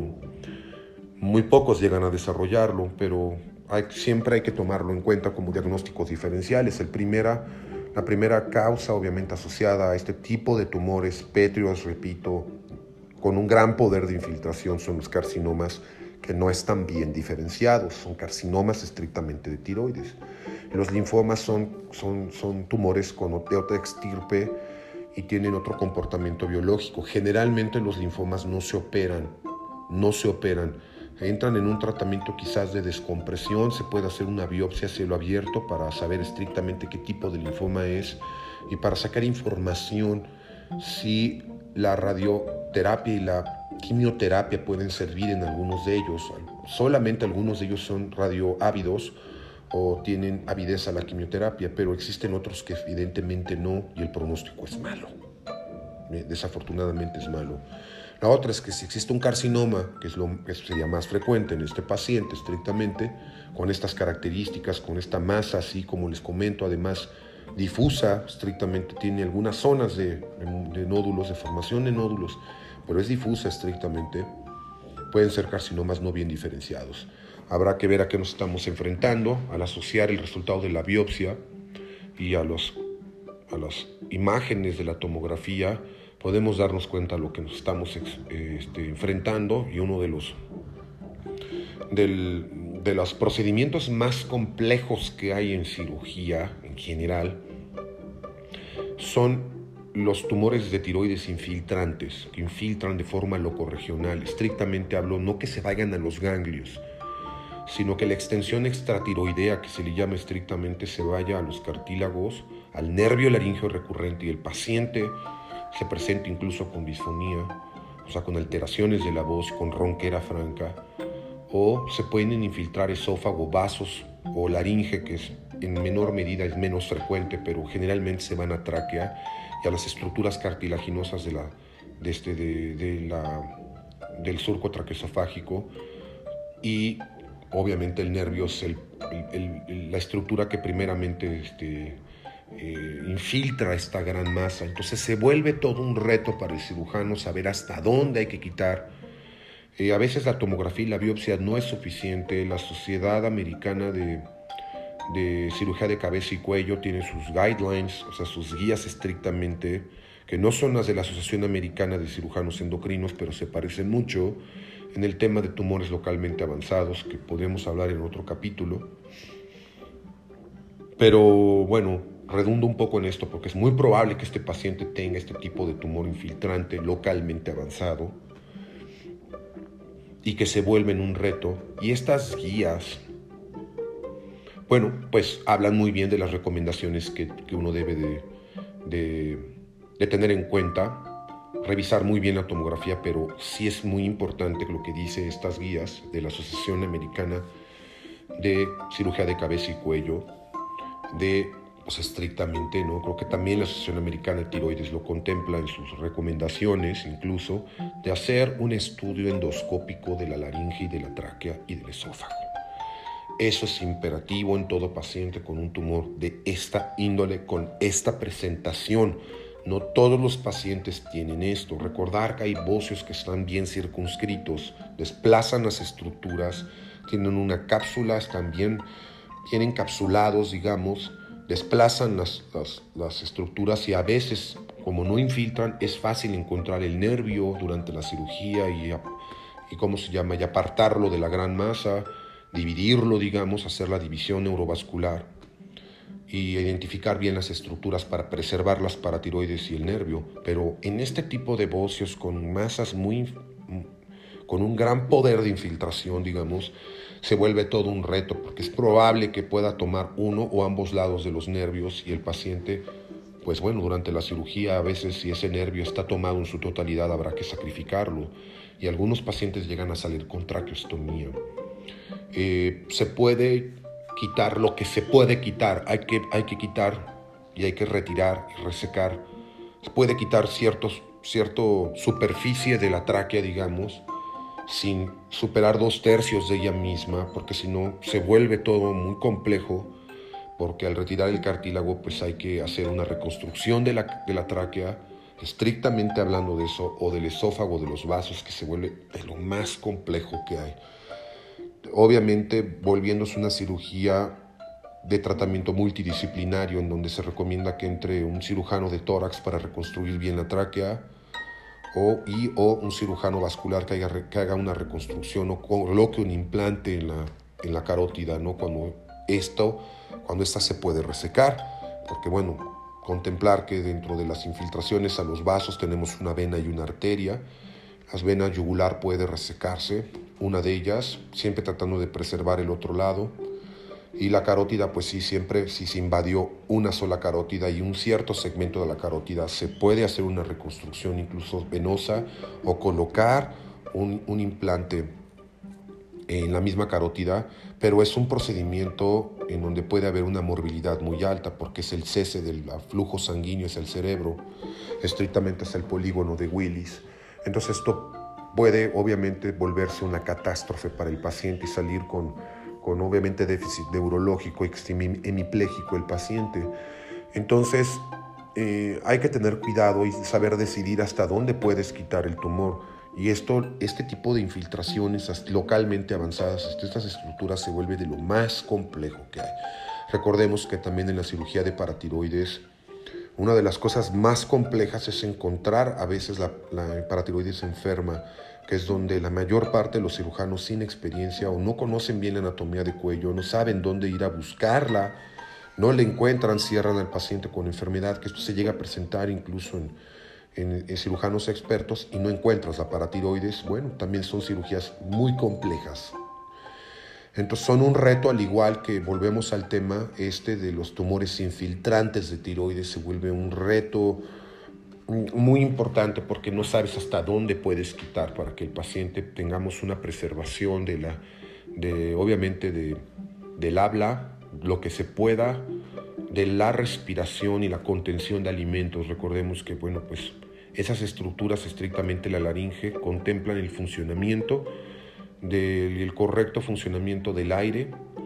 S1: Muy pocos llegan a desarrollarlo, pero hay, siempre hay que tomarlo en cuenta como diagnósticos diferenciales. El primera, la primera causa obviamente asociada a este tipo de tumores pétreos, repito, con un gran poder de infiltración, son los carcinomas que no están bien diferenciados, son carcinomas estrictamente de tiroides. Los linfomas son, son, son tumores con otra extirpe y tienen otro comportamiento biológico. Generalmente los linfomas no se operan, no se operan. Entran en un tratamiento quizás de descompresión, se puede hacer una biopsia a cielo abierto para saber estrictamente qué tipo de linfoma es y para sacar información si la radioterapia y la quimioterapia pueden servir en algunos de ellos. Solamente algunos de ellos son radioávidos o tienen avidez a la quimioterapia, pero existen otros que evidentemente no, y el pronóstico es malo. Desafortunadamente es malo. La otra es que si existe un carcinoma, que es lo que sería más frecuente en este paciente estrictamente, con estas características, con esta masa así como les comento, además difusa, estrictamente tiene algunas zonas de, de nódulos, de formación de nódulos, pero es difusa estrictamente, pueden ser carcinomas no bien diferenciados. Habrá que ver a qué nos estamos enfrentando al asociar el resultado de la biopsia y a, los, a las imágenes de la tomografía. Podemos darnos cuenta de lo que nos estamos este, enfrentando, y uno de los, del, de los procedimientos más complejos que hay en cirugía en general son los tumores de tiroides infiltrantes, que infiltran de forma locorregional, estrictamente hablo, no que se vayan a los ganglios, sino que la extensión extratiroidea, que se le llama estrictamente, se vaya a los cartílagos, al nervio laríngeo recurrente, y el paciente se presenta incluso con disfonía, o sea, con alteraciones de la voz, con ronquera franca, o se pueden infiltrar esófago, vasos o laringe, que es, en menor medida es menos frecuente, pero generalmente se van a tráquea y a las estructuras cartilaginosas de la, de este, de, de la, del surco traqueosofágico, y obviamente el nervio es el, el, el, la estructura que primeramente este, eh, infiltra esta gran masa. Entonces se vuelve todo un reto para el cirujano saber hasta dónde hay que quitar. Eh, a veces la tomografía y la biopsia no es suficiente. La Sociedad Americana de, de Cirugía de Cabeza y Cuello tiene sus guidelines, o sea, sus guías estrictamente, que no son las de la Asociación Americana de Cirujanos Endocrinos, pero se parecen mucho en el tema de tumores localmente avanzados, que podemos hablar en otro capítulo. Pero bueno, redundo un poco en esto porque es muy probable que este paciente tenga este tipo de tumor infiltrante localmente avanzado y que se vuelven un reto. Y estas guías, bueno, pues hablan muy bien de las recomendaciones que, que uno debe de, de, de tener en cuenta, revisar muy bien la tomografía, pero sí es muy importante lo que dice estas guías de la Asociación Americana de Cirugía de Cabeza y Cuello, de, pues estrictamente, ¿no? Creo que también la Asociación Americana de Tiroides lo contempla en sus recomendaciones, incluso, de hacer un estudio endoscópico de la laringe y de la tráquea y del esófago. Eso es imperativo en todo paciente con un tumor de esta índole, con esta presentación. No todos los pacientes tienen esto. Recordar que hay bocios que están bien circunscritos, desplazan las estructuras, tienen una cápsula, están bien, bien encapsulados, digamos, desplazan las, las, las estructuras, y a veces, como no infiltran, es fácil encontrar el nervio durante la cirugía y, y ¿cómo se llama? Y apartarlo de la gran masa, dividirlo, digamos, hacer la división neurovascular y identificar bien las estructuras para preservar las paratiroides y el nervio. Pero en este tipo de bocios con masas muy, con un gran poder de infiltración, digamos, se vuelve todo un reto, porque es probable que pueda tomar uno o ambos lados de los nervios, y el paciente, pues bueno, durante la cirugía, a veces si ese nervio está tomado en su totalidad, habrá que sacrificarlo, y algunos pacientes llegan a salir con traqueostomía. Eh, se puede quitar lo que se puede quitar, hay que, hay que quitar y hay que retirar y resecar. Se puede quitar ciertos, cierto superficie de la tráquea, digamos, sin superar dos tercios de ella misma, porque si no se vuelve todo muy complejo, porque al retirar el cartílago pues hay que hacer una reconstrucción de la, de la tráquea, estrictamente hablando de eso, o del esófago, de los vasos, que se vuelve de lo más complejo que hay. Obviamente, volviéndose una cirugía de tratamiento multidisciplinario, en donde se recomienda que entre un cirujano de tórax para reconstruir bien la tráquea, o, y, o un cirujano vascular que haga, que haga una reconstrucción o coloque un implante en la, en la carótida, ¿no? Cuando esto, cuando esta se puede resecar, porque bueno, contemplar que dentro de las infiltraciones a los vasos tenemos una vena y una arteria. Las venas yugular puede resecarse, una de ellas, siempre tratando de preservar el otro lado. Y la carótida, pues sí, siempre, si se invadió una sola carótida y un cierto segmento de la carótida, se puede hacer una reconstrucción incluso venosa, o colocar un, un implante en la misma carótida, pero es un procedimiento en donde puede haber una morbilidad muy alta, porque es el cese del flujo sanguíneo hacia el cerebro, estrictamente hacia el polígono de Willis. Entonces esto puede obviamente volverse una catástrofe para el paciente y salir con, con obviamente déficit neurológico, hemipléjico el paciente. Entonces eh, hay que tener cuidado y saber decidir hasta dónde puedes quitar el tumor. Y esto, este tipo de infiltraciones localmente avanzadas, estas estructuras, se vuelve de lo más complejo que hay. Recordemos que también en la cirugía de paratiroides, una de las cosas más complejas es encontrar a veces la, la paratiroides enferma, que es donde la mayor parte de los cirujanos sin experiencia o no conocen bien la anatomía de cuello, no saben dónde ir a buscarla, no le encuentran, cierran al paciente con enfermedad, que esto se llega a presentar incluso en, en, en cirujanos expertos y no encuentras la paratiroides. Bueno, también son cirugías muy complejas. Entonces son un reto, al igual que volvemos al tema este de los tumores infiltrantes de tiroides, se vuelve un reto muy importante porque no sabes hasta dónde puedes quitar para que el paciente tengamos una preservación de la, de, obviamente de, del habla, lo que se pueda, de la respiración y la contención de alimentos. Recordemos que, bueno, pues esas estructuras, estrictamente la laringe, contemplan el funcionamiento del el correcto funcionamiento del aire,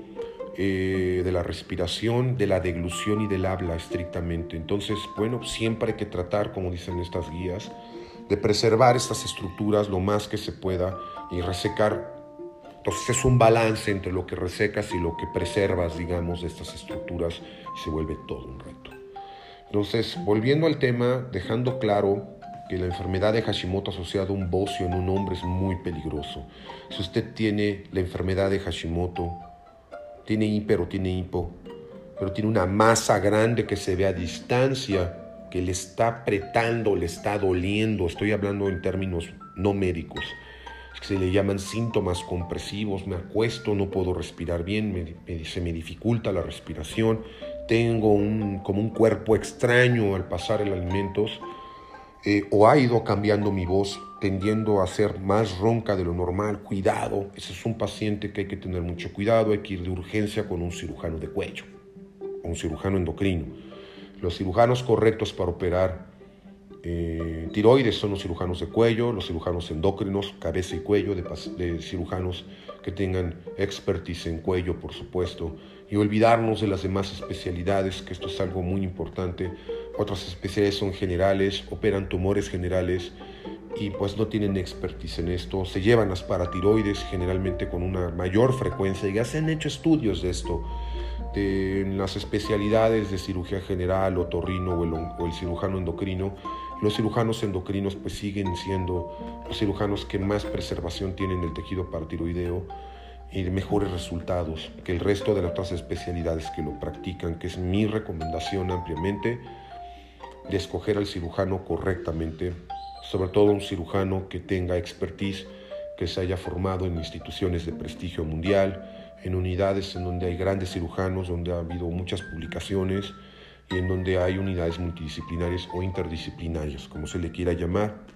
S1: eh, de la respiración, de la deglución y del habla estrictamente. Entonces, bueno, siempre hay que tratar, como dicen estas guías, de preservar estas estructuras lo más que se pueda y resecar. Entonces es un balance entre lo que resecas y lo que preservas, digamos, de estas estructuras, y se vuelve todo un reto. Entonces, volviendo al tema, dejando claro que la enfermedad de Hashimoto asociada a un bocio en un hombre es muy peligroso. Si usted tiene la enfermedad de Hashimoto, tiene hiper o tiene hipo, pero tiene una masa grande que se ve a distancia, que le está apretando, le está doliendo, estoy hablando en términos no médicos, que se le llaman síntomas compresivos, me acuesto, no puedo respirar bien, me, me, se me dificulta la respiración, tengo un, como un cuerpo extraño al pasar el alimentos, eh, o ha ido cambiando mi voz, tendiendo a ser más ronca de lo normal. Cuidado, ese es un paciente que hay que tener mucho cuidado, hay que ir de urgencia con un cirujano de cuello, o un cirujano endocrino. Los cirujanos correctos para operar eh, tiroides son los cirujanos de cuello, los cirujanos endocrinos, cabeza y cuello, de, de cirujanos que tengan expertise en cuello, por supuesto, y olvidarnos de las demás especialidades, que esto es algo muy importante. Otras especialidades son generales, operan tumores generales y pues no tienen expertise en esto. Se llevan las paratiroides generalmente con una mayor frecuencia y ya se han hecho estudios de esto, de en las especialidades de cirugía general, otorrino o el, o el cirujano endocrino. Los cirujanos endocrinos pues siguen siendo los cirujanos que más preservación tienen del tejido paratiroideo y de mejores resultados que el resto de las otras especialidades que lo practican, que es mi recomendación ampliamente, de escoger al cirujano correctamente, sobre todo un cirujano que tenga expertise, que se haya formado en instituciones de prestigio mundial, en unidades en donde hay grandes cirujanos, donde ha habido muchas publicaciones y en donde hay unidades multidisciplinarias o interdisciplinarias, como se le quiera llamar.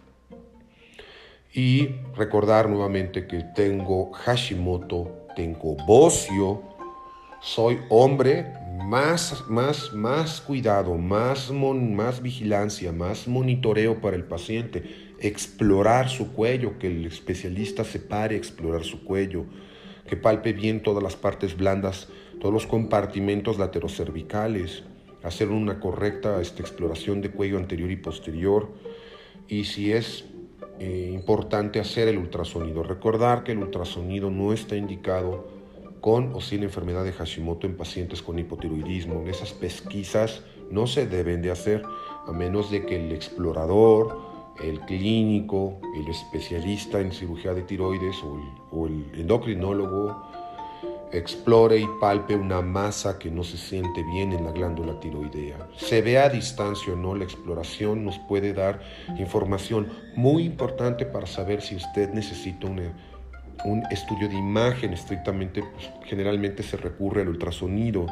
S1: Y recordar nuevamente que tengo Hashimoto, tengo bocio, soy hombre, más, más, más cuidado, más, mon, más vigilancia, más monitoreo para el paciente, explorar su cuello, que el especialista se pare a explorar su cuello, que palpe bien todas las partes blandas, todos los compartimentos laterocervicales, hacer una correcta este, exploración de cuello anterior y posterior, y si es eh, importante hacer el ultrasonido. Recordar que el ultrasonido no está indicado con o sin enfermedad de Hashimoto en pacientes con hipotiroidismo. Esas pesquisas no se deben de hacer a menos de que el explorador, el clínico, el especialista en cirugía de tiroides o el, o el endocrinólogo explore y palpe una masa que no se siente bien en la glándula tiroidea. Se ve a distancia o no, la exploración nos puede dar información muy importante para saber si usted necesita una, un estudio de imagen. Estrictamente, pues, generalmente se recurre al ultrasonido.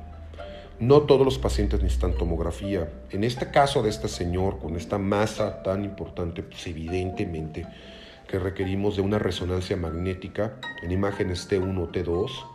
S1: No todos los pacientes necesitan tomografía. En este caso de este señor, con esta masa tan importante, pues evidentemente que requerimos de una resonancia magnética en imágenes T uno o T dos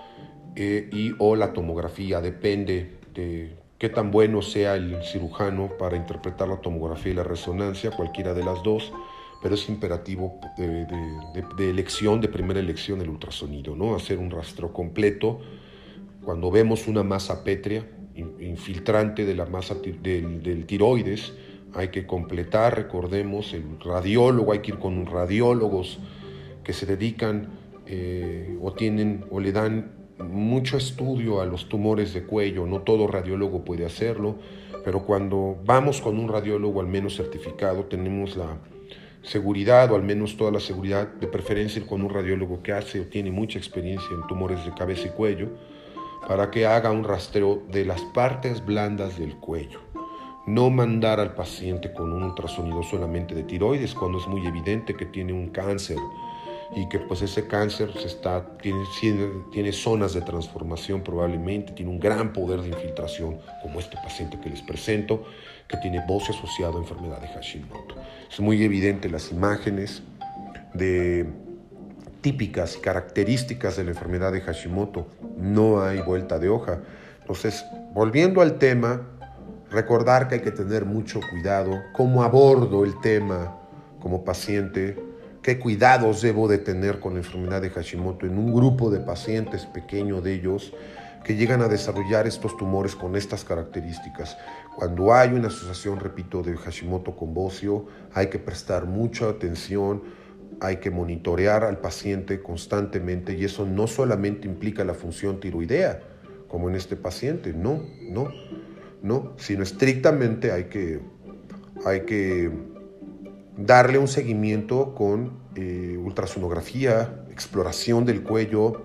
S1: eh, y o la tomografía. Depende de qué tan bueno sea el cirujano para interpretar la tomografía y la resonancia, cualquiera de las dos, pero es imperativo de, de, de, de elección, de primera elección, el ultrasonido, ¿no? Hacer un rastreo completo. Cuando vemos una masa pétrea, infiltrante de la masa del, del tiroides, hay que completar, recordemos, el radiólogo, hay que ir con radiólogos que se dedican eh, o tienen o le dan mucho estudio a los tumores de cuello. No todo radiólogo puede hacerlo, pero cuando vamos con un radiólogo al menos certificado, tenemos la seguridad, o al menos toda la seguridad, de preferencia ir con un radiólogo que hace o tiene mucha experiencia en tumores de cabeza y cuello, para que haga un rastreo de las partes blandas del cuello. No mandar al paciente con un ultrasonido solamente de tiroides cuando es muy evidente que tiene un cáncer y que pues ese cáncer se está, tiene, tiene zonas de transformación probablemente, tiene un gran poder de infiltración, como este paciente que les presento, que tiene bocio asociado a enfermedad de Hashimoto. Es muy evidente las imágenes de típicas y características de la enfermedad de Hashimoto. No hay vuelta de hoja. Entonces, volviendo al tema, recordar que hay que tener mucho cuidado, cómo abordo el tema como paciente, qué cuidados debo de tener con la enfermedad de Hashimoto en un grupo de pacientes pequeño de ellos que llegan a desarrollar estos tumores con estas características. Cuando hay una asociación, repito, de Hashimoto con bocio, hay que prestar mucha atención, hay que monitorear al paciente constantemente y eso no solamente implica la función tiroidea, como en este paciente, no, no, no, sino estrictamente hay que, hay que darle un seguimiento con eh, ultrasonografía, exploración del cuello,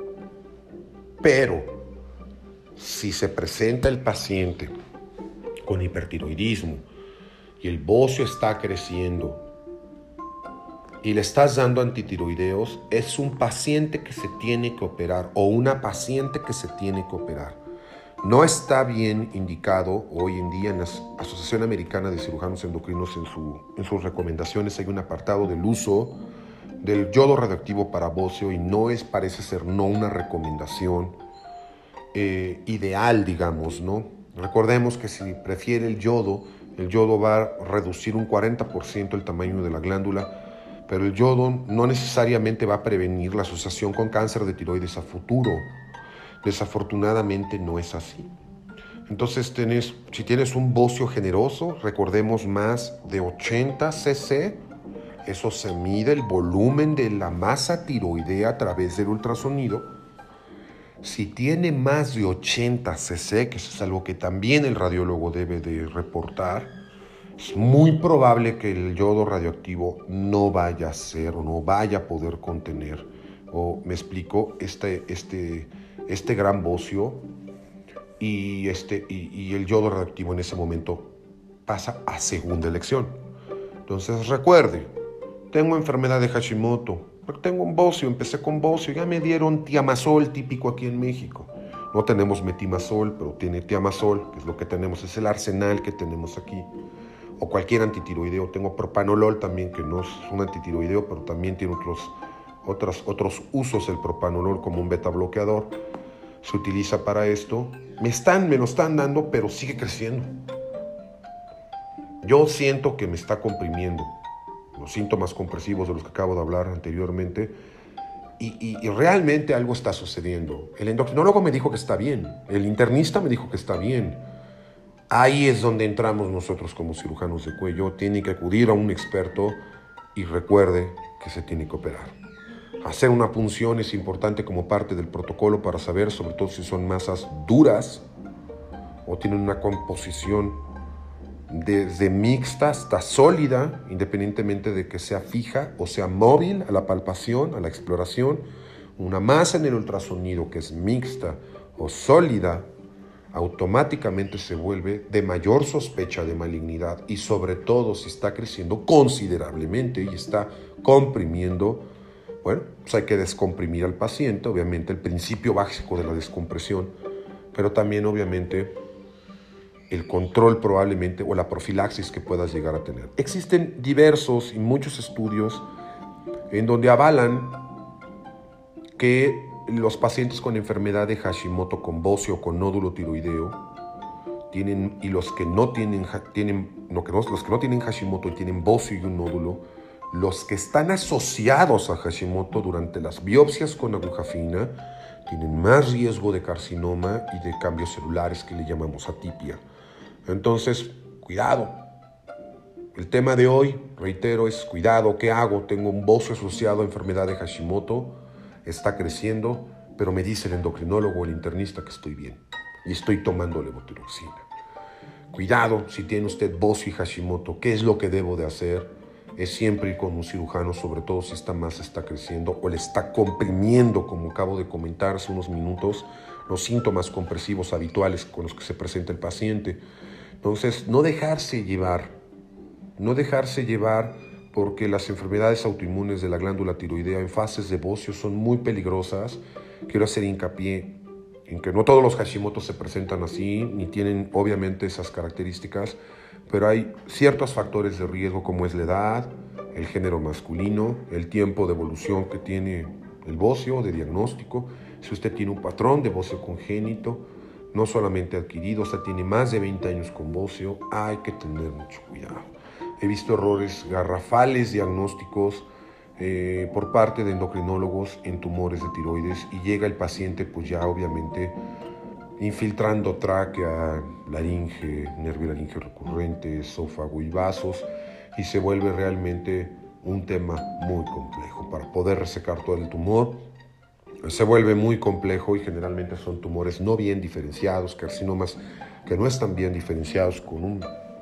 S1: pero si se presenta el paciente con hipertiroidismo y el bocio está creciendo y le estás dando antitiroideos, es un paciente que se tiene que operar o una paciente que se tiene que operar. No está bien indicado hoy en día en la Asociación Americana de Cirujanos Endocrinos, en, su, en sus recomendaciones hay un apartado del uso del yodo radioactivo para bocio y no es, parece ser, no una recomendación eh, ideal, digamos, ¿no? Recordemos que si prefiere el yodo, el yodo va a reducir un cuarenta por ciento el tamaño de la glándula, pero el yodo no necesariamente va a prevenir la asociación con cáncer de tiroides a futuro. Desafortunadamente no es así. Entonces, tenés, si tienes un bocio generoso, recordemos más de ochenta cc, eso se mide el volumen de la masa tiroidea a través del ultrasonido. Si tiene más de ochenta cc, que eso es algo que también el radiólogo debe de reportar, es muy probable que el yodo radioactivo no vaya a ser o no vaya a poder contener, o me explico, este, este, este gran bocio y, este, y, y el yodo radioactivo en ese momento pasa a segunda elección. Entonces recuerde, tengo enfermedad de Hashimoto, pero tengo un bocio, empecé con bocio, ya me dieron tiamazol típico aquí en México. No tenemos metimazol, pero tiene tiamazol, que es lo que tenemos, es el arsenal que tenemos aquí. O cualquier antitiroideo. Tengo propanolol también, que no es un antitiroideo, pero también tiene otros, otros, otros usos el propanolol como un beta bloqueador. Se utiliza para esto. Me, están, me lo están dando, pero sigue creciendo. Yo siento que me está comprimiendo. Los síntomas compresivos de los que acabo de hablar anteriormente. Y, y, y realmente algo está sucediendo. El endocrinólogo me dijo que está bien. El internista me dijo que está bien. Ahí es donde entramos nosotros como cirujanos de cuello. Tiene que acudir a un experto y recuerde que se tiene que operar. Hacer una punción es importante como parte del protocolo para saber, sobre todo si son masas duras o tienen una composición desde mixta hasta sólida, independientemente de que sea fija o sea móvil a la palpación, a la exploración. Una masa en el ultrasonido que es mixta o sólida automáticamente se vuelve de mayor sospecha de malignidad y sobre todo si está creciendo considerablemente y está comprimiendo, bueno, pues hay que descomprimir al paciente, obviamente el principio básico de la descompresión, pero también obviamente el control probablemente o la profilaxis que puedas llegar a tener. Existen diversos y muchos estudios en donde avalan que los pacientes con enfermedad de Hashimoto con bocio o con nódulo tiroideo tienen, y los que no tienen, tienen no, que no, los que no tienen Hashimoto y tienen bocio y un nódulo, los que están asociados a Hashimoto durante las biopsias con aguja fina tienen más riesgo de carcinoma y de cambios celulares que le llamamos atipia. Entonces, cuidado. El tema de hoy, reitero, es cuidado. ¿Qué hago? Tengo un bocio asociado a enfermedad de Hashimoto. Está creciendo, pero me dice el endocrinólogo o el internista que estoy bien y estoy tomando levotiroxina. Cuidado si tiene usted bocio y Hashimoto. ¿Qué es lo que debo de hacer? Es siempre ir con un cirujano, sobre todo si esta masa está creciendo o le está comprimiendo, como acabo de comentar hace unos minutos. los síntomas compresivos habituales con los que se presenta el paciente. Entonces, no dejarse llevar, no dejarse llevar porque las enfermedades autoinmunes de la glándula tiroidea en fases de bocio son muy peligrosas. Quiero hacer hincapié en que no todos los Hashimoto se presentan así, ni tienen obviamente esas características, pero hay ciertos factores de riesgo como es la edad, el género masculino, el tiempo de evolución que tiene el bocio de diagnóstico, si usted tiene un patrón de bocio congénito, no solamente adquirido, usted tiene más de veinte años con bocio, hay que tener mucho cuidado. He visto errores garrafales diagnósticos Eh, por parte de endocrinólogos en tumores de tiroides y llega el paciente pues ya obviamente infiltrando tráquea, laringe, nervio laringe recurrente, esófago y vasos y se vuelve realmente un tema muy complejo. Para poder resecar todo el tumor se vuelve muy complejo y generalmente son tumores no bien diferenciados, carcinomas que no están bien diferenciados con un,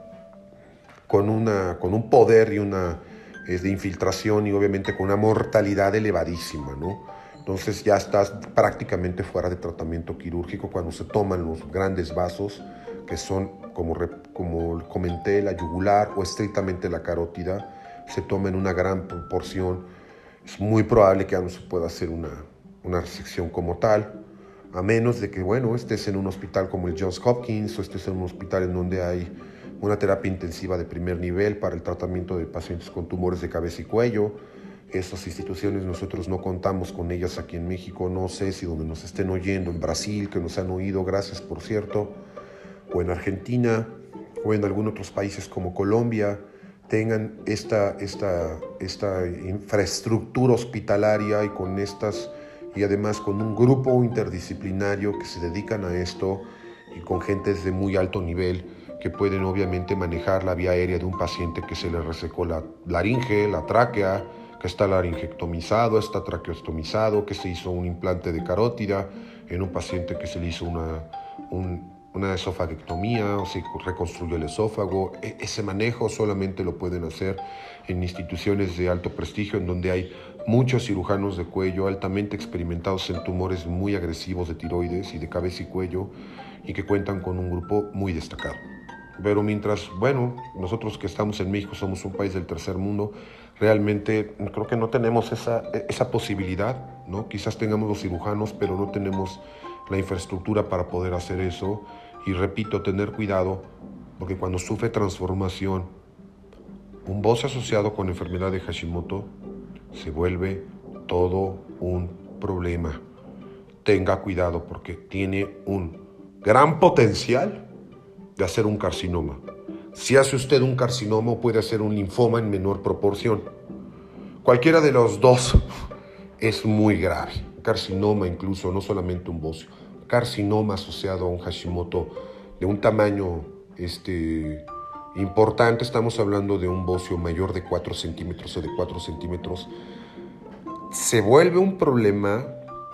S1: con una, con un poder y una es de infiltración y obviamente con una mortalidad elevadísima, ¿no? Entonces ya estás prácticamente fuera de tratamiento quirúrgico cuando se toman los grandes vasos, que son, como, como comenté, la yugular o estrictamente la carótida, se toma en una gran proporción. Es muy probable que ya no se pueda hacer una, una resección como tal, a menos de que, bueno, estés en un hospital como el Johns Hopkins o estés en un hospital en donde hay una terapia intensiva de primer nivel para el tratamiento de pacientes con tumores de cabeza y cuello. Estas instituciones nosotros no contamos con ellas aquí en México, no sé si donde nos estén oyendo, en Brasil, que nos han oído, gracias por cierto, o en Argentina, o en algunos otros países como Colombia, tengan esta, esta, esta infraestructura hospitalaria y con estas, y además con un grupo interdisciplinario que se dedican a esto y con gentes de muy alto nivel, que pueden obviamente manejar la vía aérea de un paciente que se le resecó la laringe, la tráquea, que está laringectomizado, está traqueostomizado, que se hizo un implante de carótida en un paciente que se le hizo una, un, una esofagectomía o se reconstruyó el esófago. E- ese manejo solamente lo pueden hacer en instituciones de alto prestigio, en donde hay muchos cirujanos de cuello altamente experimentados en tumores muy agresivos de tiroides y de cabeza y cuello, y que cuentan con un grupo muy destacado. Pero mientras, bueno, nosotros que estamos en México somos un país del tercer mundo, realmente creo que no tenemos esa, esa posibilidad, ¿no? Quizás tengamos los cirujanos, pero no tenemos la infraestructura para poder hacer eso. Y repito, tener cuidado, porque cuando sufre transformación, un bocio asociado con enfermedad de Hashimoto se vuelve todo un problema. Tenga cuidado porque tiene un gran potencial de hacer un carcinoma. Si hace usted un carcinoma, puede hacer un linfoma en menor proporción. Cualquiera de los dos es muy grave. Carcinoma incluso, no solamente un bocio. Carcinoma asociado a un Hashimoto de un tamaño este, importante. Estamos hablando de un bocio mayor de cuatro centímetros o de cuatro centímetros. Se vuelve un problema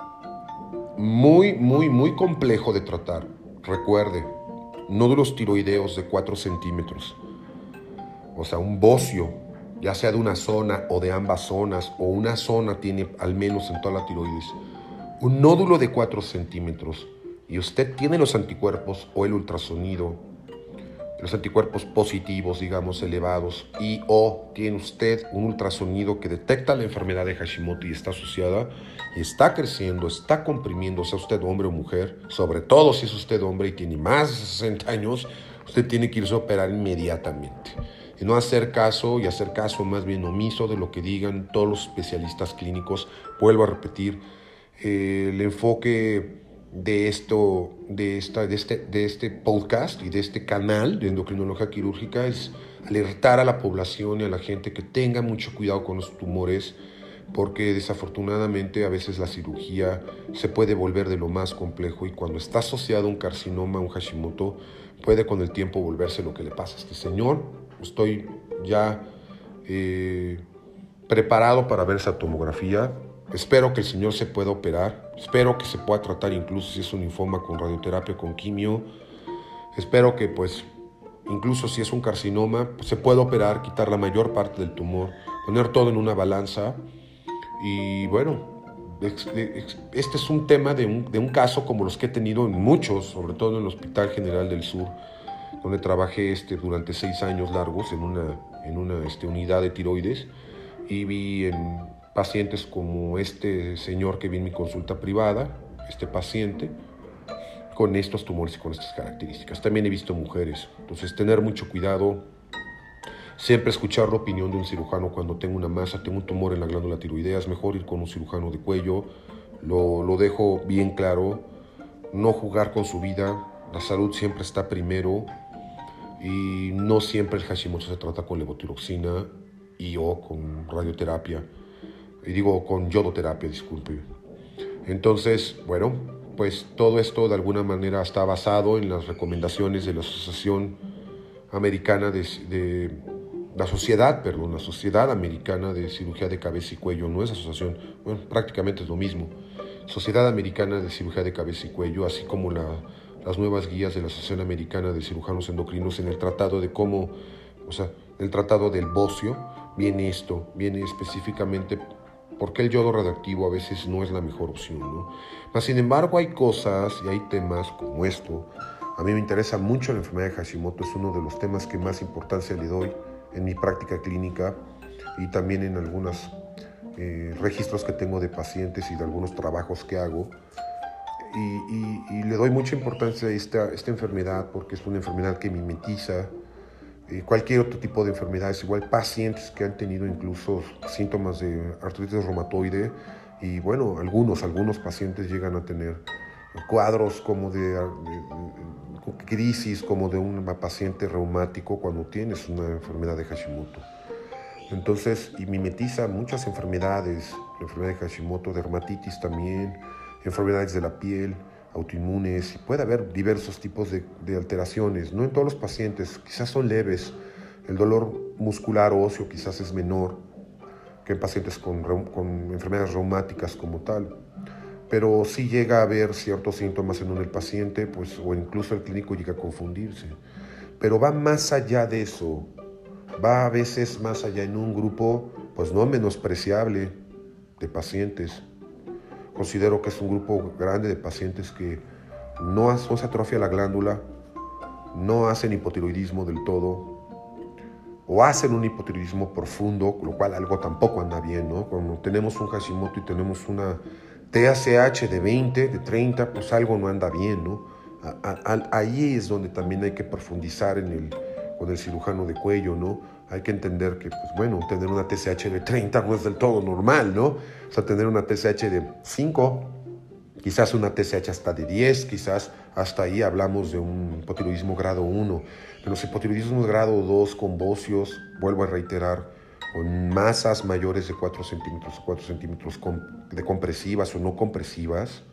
S1: muy, muy, muy complejo de tratar. Recuerde, nódulos tiroideos de cuatro centímetros, o sea, un bocio, ya sea de una zona o de ambas zonas, o una zona tiene al menos en toda la tiroides, un nódulo de cuatro centímetros, y usted tiene los anticuerpos o el ultrasonido, los anticuerpos positivos, digamos, elevados, y o tiene usted un ultrasonido que detecta la enfermedad de Hashimoto y está asociada, y está creciendo, está comprimiendo, sea usted hombre o mujer, sobre todo si es usted hombre y tiene más de sesenta años, usted tiene que irse a operar inmediatamente. Y no hacer caso, y hacer caso más bien omiso de lo que digan todos los especialistas clínicos. Vuelvo a repetir, eh, el enfoque de esto, de esta, de este, de este podcast y de este canal de endocrinología quirúrgica es alertar a la población y a la gente que tenga mucho cuidado con los tumores, porque desafortunadamente a veces la cirugía se puede volver de lo más complejo y cuando está asociado a un carcinoma, un Hashimoto, puede con el tiempo volverse lo que le pasa a este señor. Estoy ya eh, preparado para ver esa tomografía. Espero que el señor se pueda operar. Espero que se pueda tratar incluso si es un linfoma con radioterapia, con quimio. Espero que pues incluso si es un carcinoma, pues, se pueda operar, quitar la mayor parte del tumor, poner todo en una balanza y bueno, este es un tema de un, de un caso como los que he tenido en muchos, sobre todo en el Hospital General del Sur, donde trabajé este, durante seis años largos en una, en una este, unidad de tiroides, y vi en pacientes como este señor que vi en mi consulta privada, este paciente, con estos tumores y con estas características. También he visto mujeres, entonces tener mucho cuidado, siempre escuchar la opinión de un cirujano cuando tengo una masa, tengo un tumor en la glándula tiroidea, es mejor ir con un cirujano de cuello, lo, lo dejo bien claro, no jugar con su vida, la salud siempre está primero, y no siempre el Hashimoto se trata con levotiroxina y o con radioterapia, y digo con yodoterapia, disculpe. Entonces, bueno, pues todo esto de alguna manera está basado en las recomendaciones de la Asociación Americana de, de la Sociedad, perdón, la Sociedad Americana de Cirugía de Cabeza y Cuello, no es asociación, bueno, prácticamente es lo mismo. Sociedad Americana de Cirugía de Cabeza y Cuello, así como la las nuevas guías de la Asociación Americana de Cirujanos Endocrinos en el tratado de cómo, o sea, el tratado del bocio, viene esto, viene específicamente porque el yodo radioactivo a veces no es la mejor opción, ¿no? Mas, sin embargo, hay cosas y hay temas como esto. A mí me interesa mucho la enfermedad de Hashimoto, es uno de los temas que más importancia le doy en mi práctica clínica y también en algunos eh, registros que tengo de pacientes y de algunos trabajos que hago. Y, y, y le doy mucha importancia a esta, esta enfermedad porque es una enfermedad que mimetiza eh, cualquier otro tipo de enfermedades, igual pacientes que han tenido incluso síntomas de artritis reumatoide y bueno, algunos, algunos pacientes llegan a tener cuadros como de, de, de crisis como de un paciente reumático cuando tienes una enfermedad de Hashimoto. Entonces, y mimetiza muchas enfermedades, la enfermedad de Hashimoto, dermatitis también, enfermedades de la piel, autoinmunes, y puede haber diversos tipos de, de alteraciones, no en todos los pacientes, quizás son leves, el dolor muscular o óseo quizás es menor que en pacientes con, con enfermedades reumáticas como tal, pero sí llega a haber ciertos síntomas en un el paciente, pues, o incluso el clínico llega a confundirse, pero va más allá de eso, va a veces más allá en un grupo, pues no menospreciable de pacientes. Considero que es un grupo grande de pacientes que no, no se atrofia la glándula, no hacen hipotiroidismo del todo, o hacen un hipotiroidismo profundo, con lo cual algo tampoco anda bien, ¿no? Cuando tenemos un Hashimoto y tenemos una T S H de veinte, de treinta, pues algo no anda bien, ¿no? A, a, ahí es donde también hay que profundizar en el, con el cirujano de cuello, ¿no? Hay que entender que, pues bueno, tener una T S H de treinta no es del todo normal, ¿no? O sea, tener una T S H de cinco, quizás una T S H hasta de diez, quizás hasta ahí hablamos de un hipotiroidismo grado uno. Pero los hipotiroidismos grado dos con bocios, vuelvo a reiterar, con masas mayores de cuatro centímetros o cuatro centímetros de compresivas o no compresivas,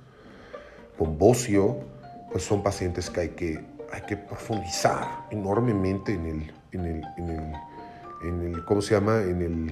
S1: con bocio, pues son pacientes que hay que, hay que profundizar enormemente en el, en el, en el, en el, ¿cómo se llama? En el,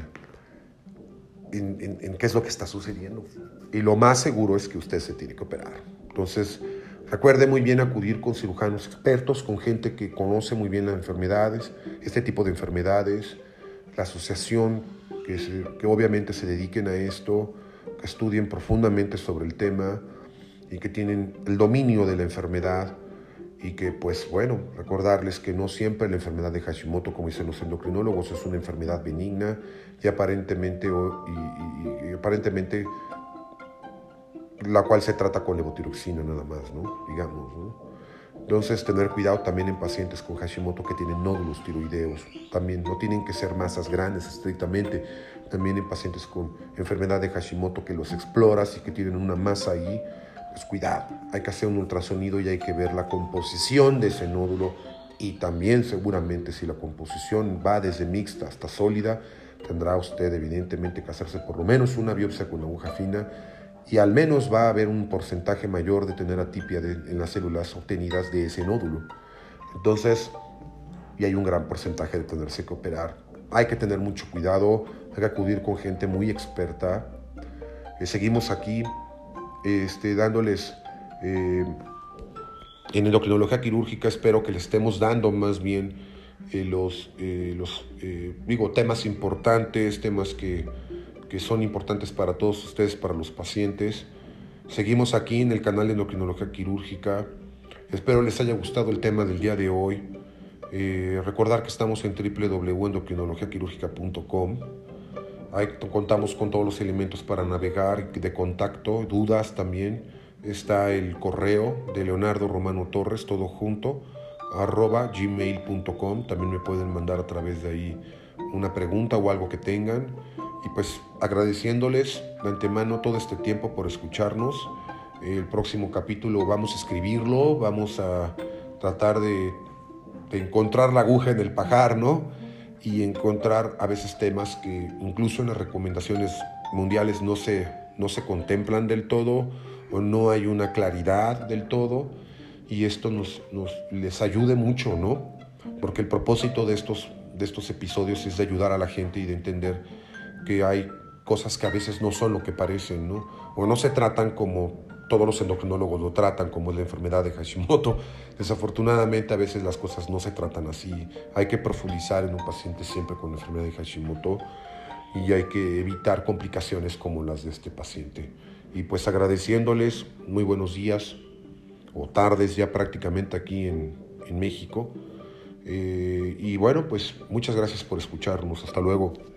S1: en, en, en qué es lo que está sucediendo. Y lo más seguro es que usted se tiene que operar. Entonces, recuerde muy bien acudir con cirujanos expertos, con gente que conoce muy bien las enfermedades, este tipo de enfermedades, la asociación, que, se, que obviamente se dediquen a esto, que estudien profundamente sobre el tema y que tienen el dominio de la enfermedad y que, pues bueno, recordarles que no siempre la enfermedad de Hashimoto, como dicen los endocrinólogos, es una enfermedad benigna y aparentemente, y, y, y aparentemente la cual se trata con levotiroxina nada más, ¿no? Digamos, ¿no? Entonces, tener cuidado también en pacientes con Hashimoto que tienen nódulos tiroideos. También no tienen que ser masas grandes estrictamente. También en pacientes con enfermedad de Hashimoto que los exploras y que tienen una masa ahí, pues cuidado. Hay que hacer un ultrasonido y hay que ver la composición de ese nódulo. Y también seguramente si la composición va desde mixta hasta sólida, tendrá usted evidentemente que hacerse por lo menos una biopsia con aguja fina y al menos va a haber un porcentaje mayor de tener atipia de, en las células obtenidas de ese nódulo. Entonces, y hay un gran porcentaje de tenerse que operar. Hay que tener mucho cuidado, hay que acudir con gente muy experta. Eh, seguimos aquí este, dándoles, eh, en endocrinología quirúrgica espero que les estemos dando más bien eh, los, eh, los eh, digo, temas importantes, temas que que son importantes para todos ustedes, para los pacientes. Seguimos aquí en el canal de Endocrinología Quirúrgica. Espero les haya gustado el tema del día de hoy. Eh, recordar que estamos en w w w punto endocrinología quirúrgica punto com. Ahí contamos con todos los elementos para navegar, de contacto, dudas también. Está el correo de Leonardo Romano Torres, todo junto, arroba gmail punto com. También me pueden mandar a través de ahí una pregunta o algo que tengan. Y pues agradeciéndoles de antemano todo este tiempo por escucharnos. El próximo capítulo vamos a escribirlo, vamos a tratar de, de encontrar la aguja en el pajar, ¿no? Y encontrar a veces temas que incluso en las recomendaciones mundiales no se, no se contemplan del todo o no hay una claridad del todo, y esto nos, nos les ayude mucho, ¿no? Porque el propósito de estos, de estos episodios es de ayudar a la gente y de entender que hay cosas que a veces no son lo que parecen, ¿no? O no se tratan como todos los endocrinólogos lo tratan, como es la enfermedad de Hashimoto. Desafortunadamente a veces las cosas no se tratan así. Hay que profundizar en un paciente siempre con la enfermedad de Hashimoto y hay que evitar complicaciones como las de este paciente. Y pues agradeciéndoles, muy buenos días o tardes ya prácticamente aquí en, en México. Eh, y bueno, pues muchas gracias por escucharnos. Hasta luego.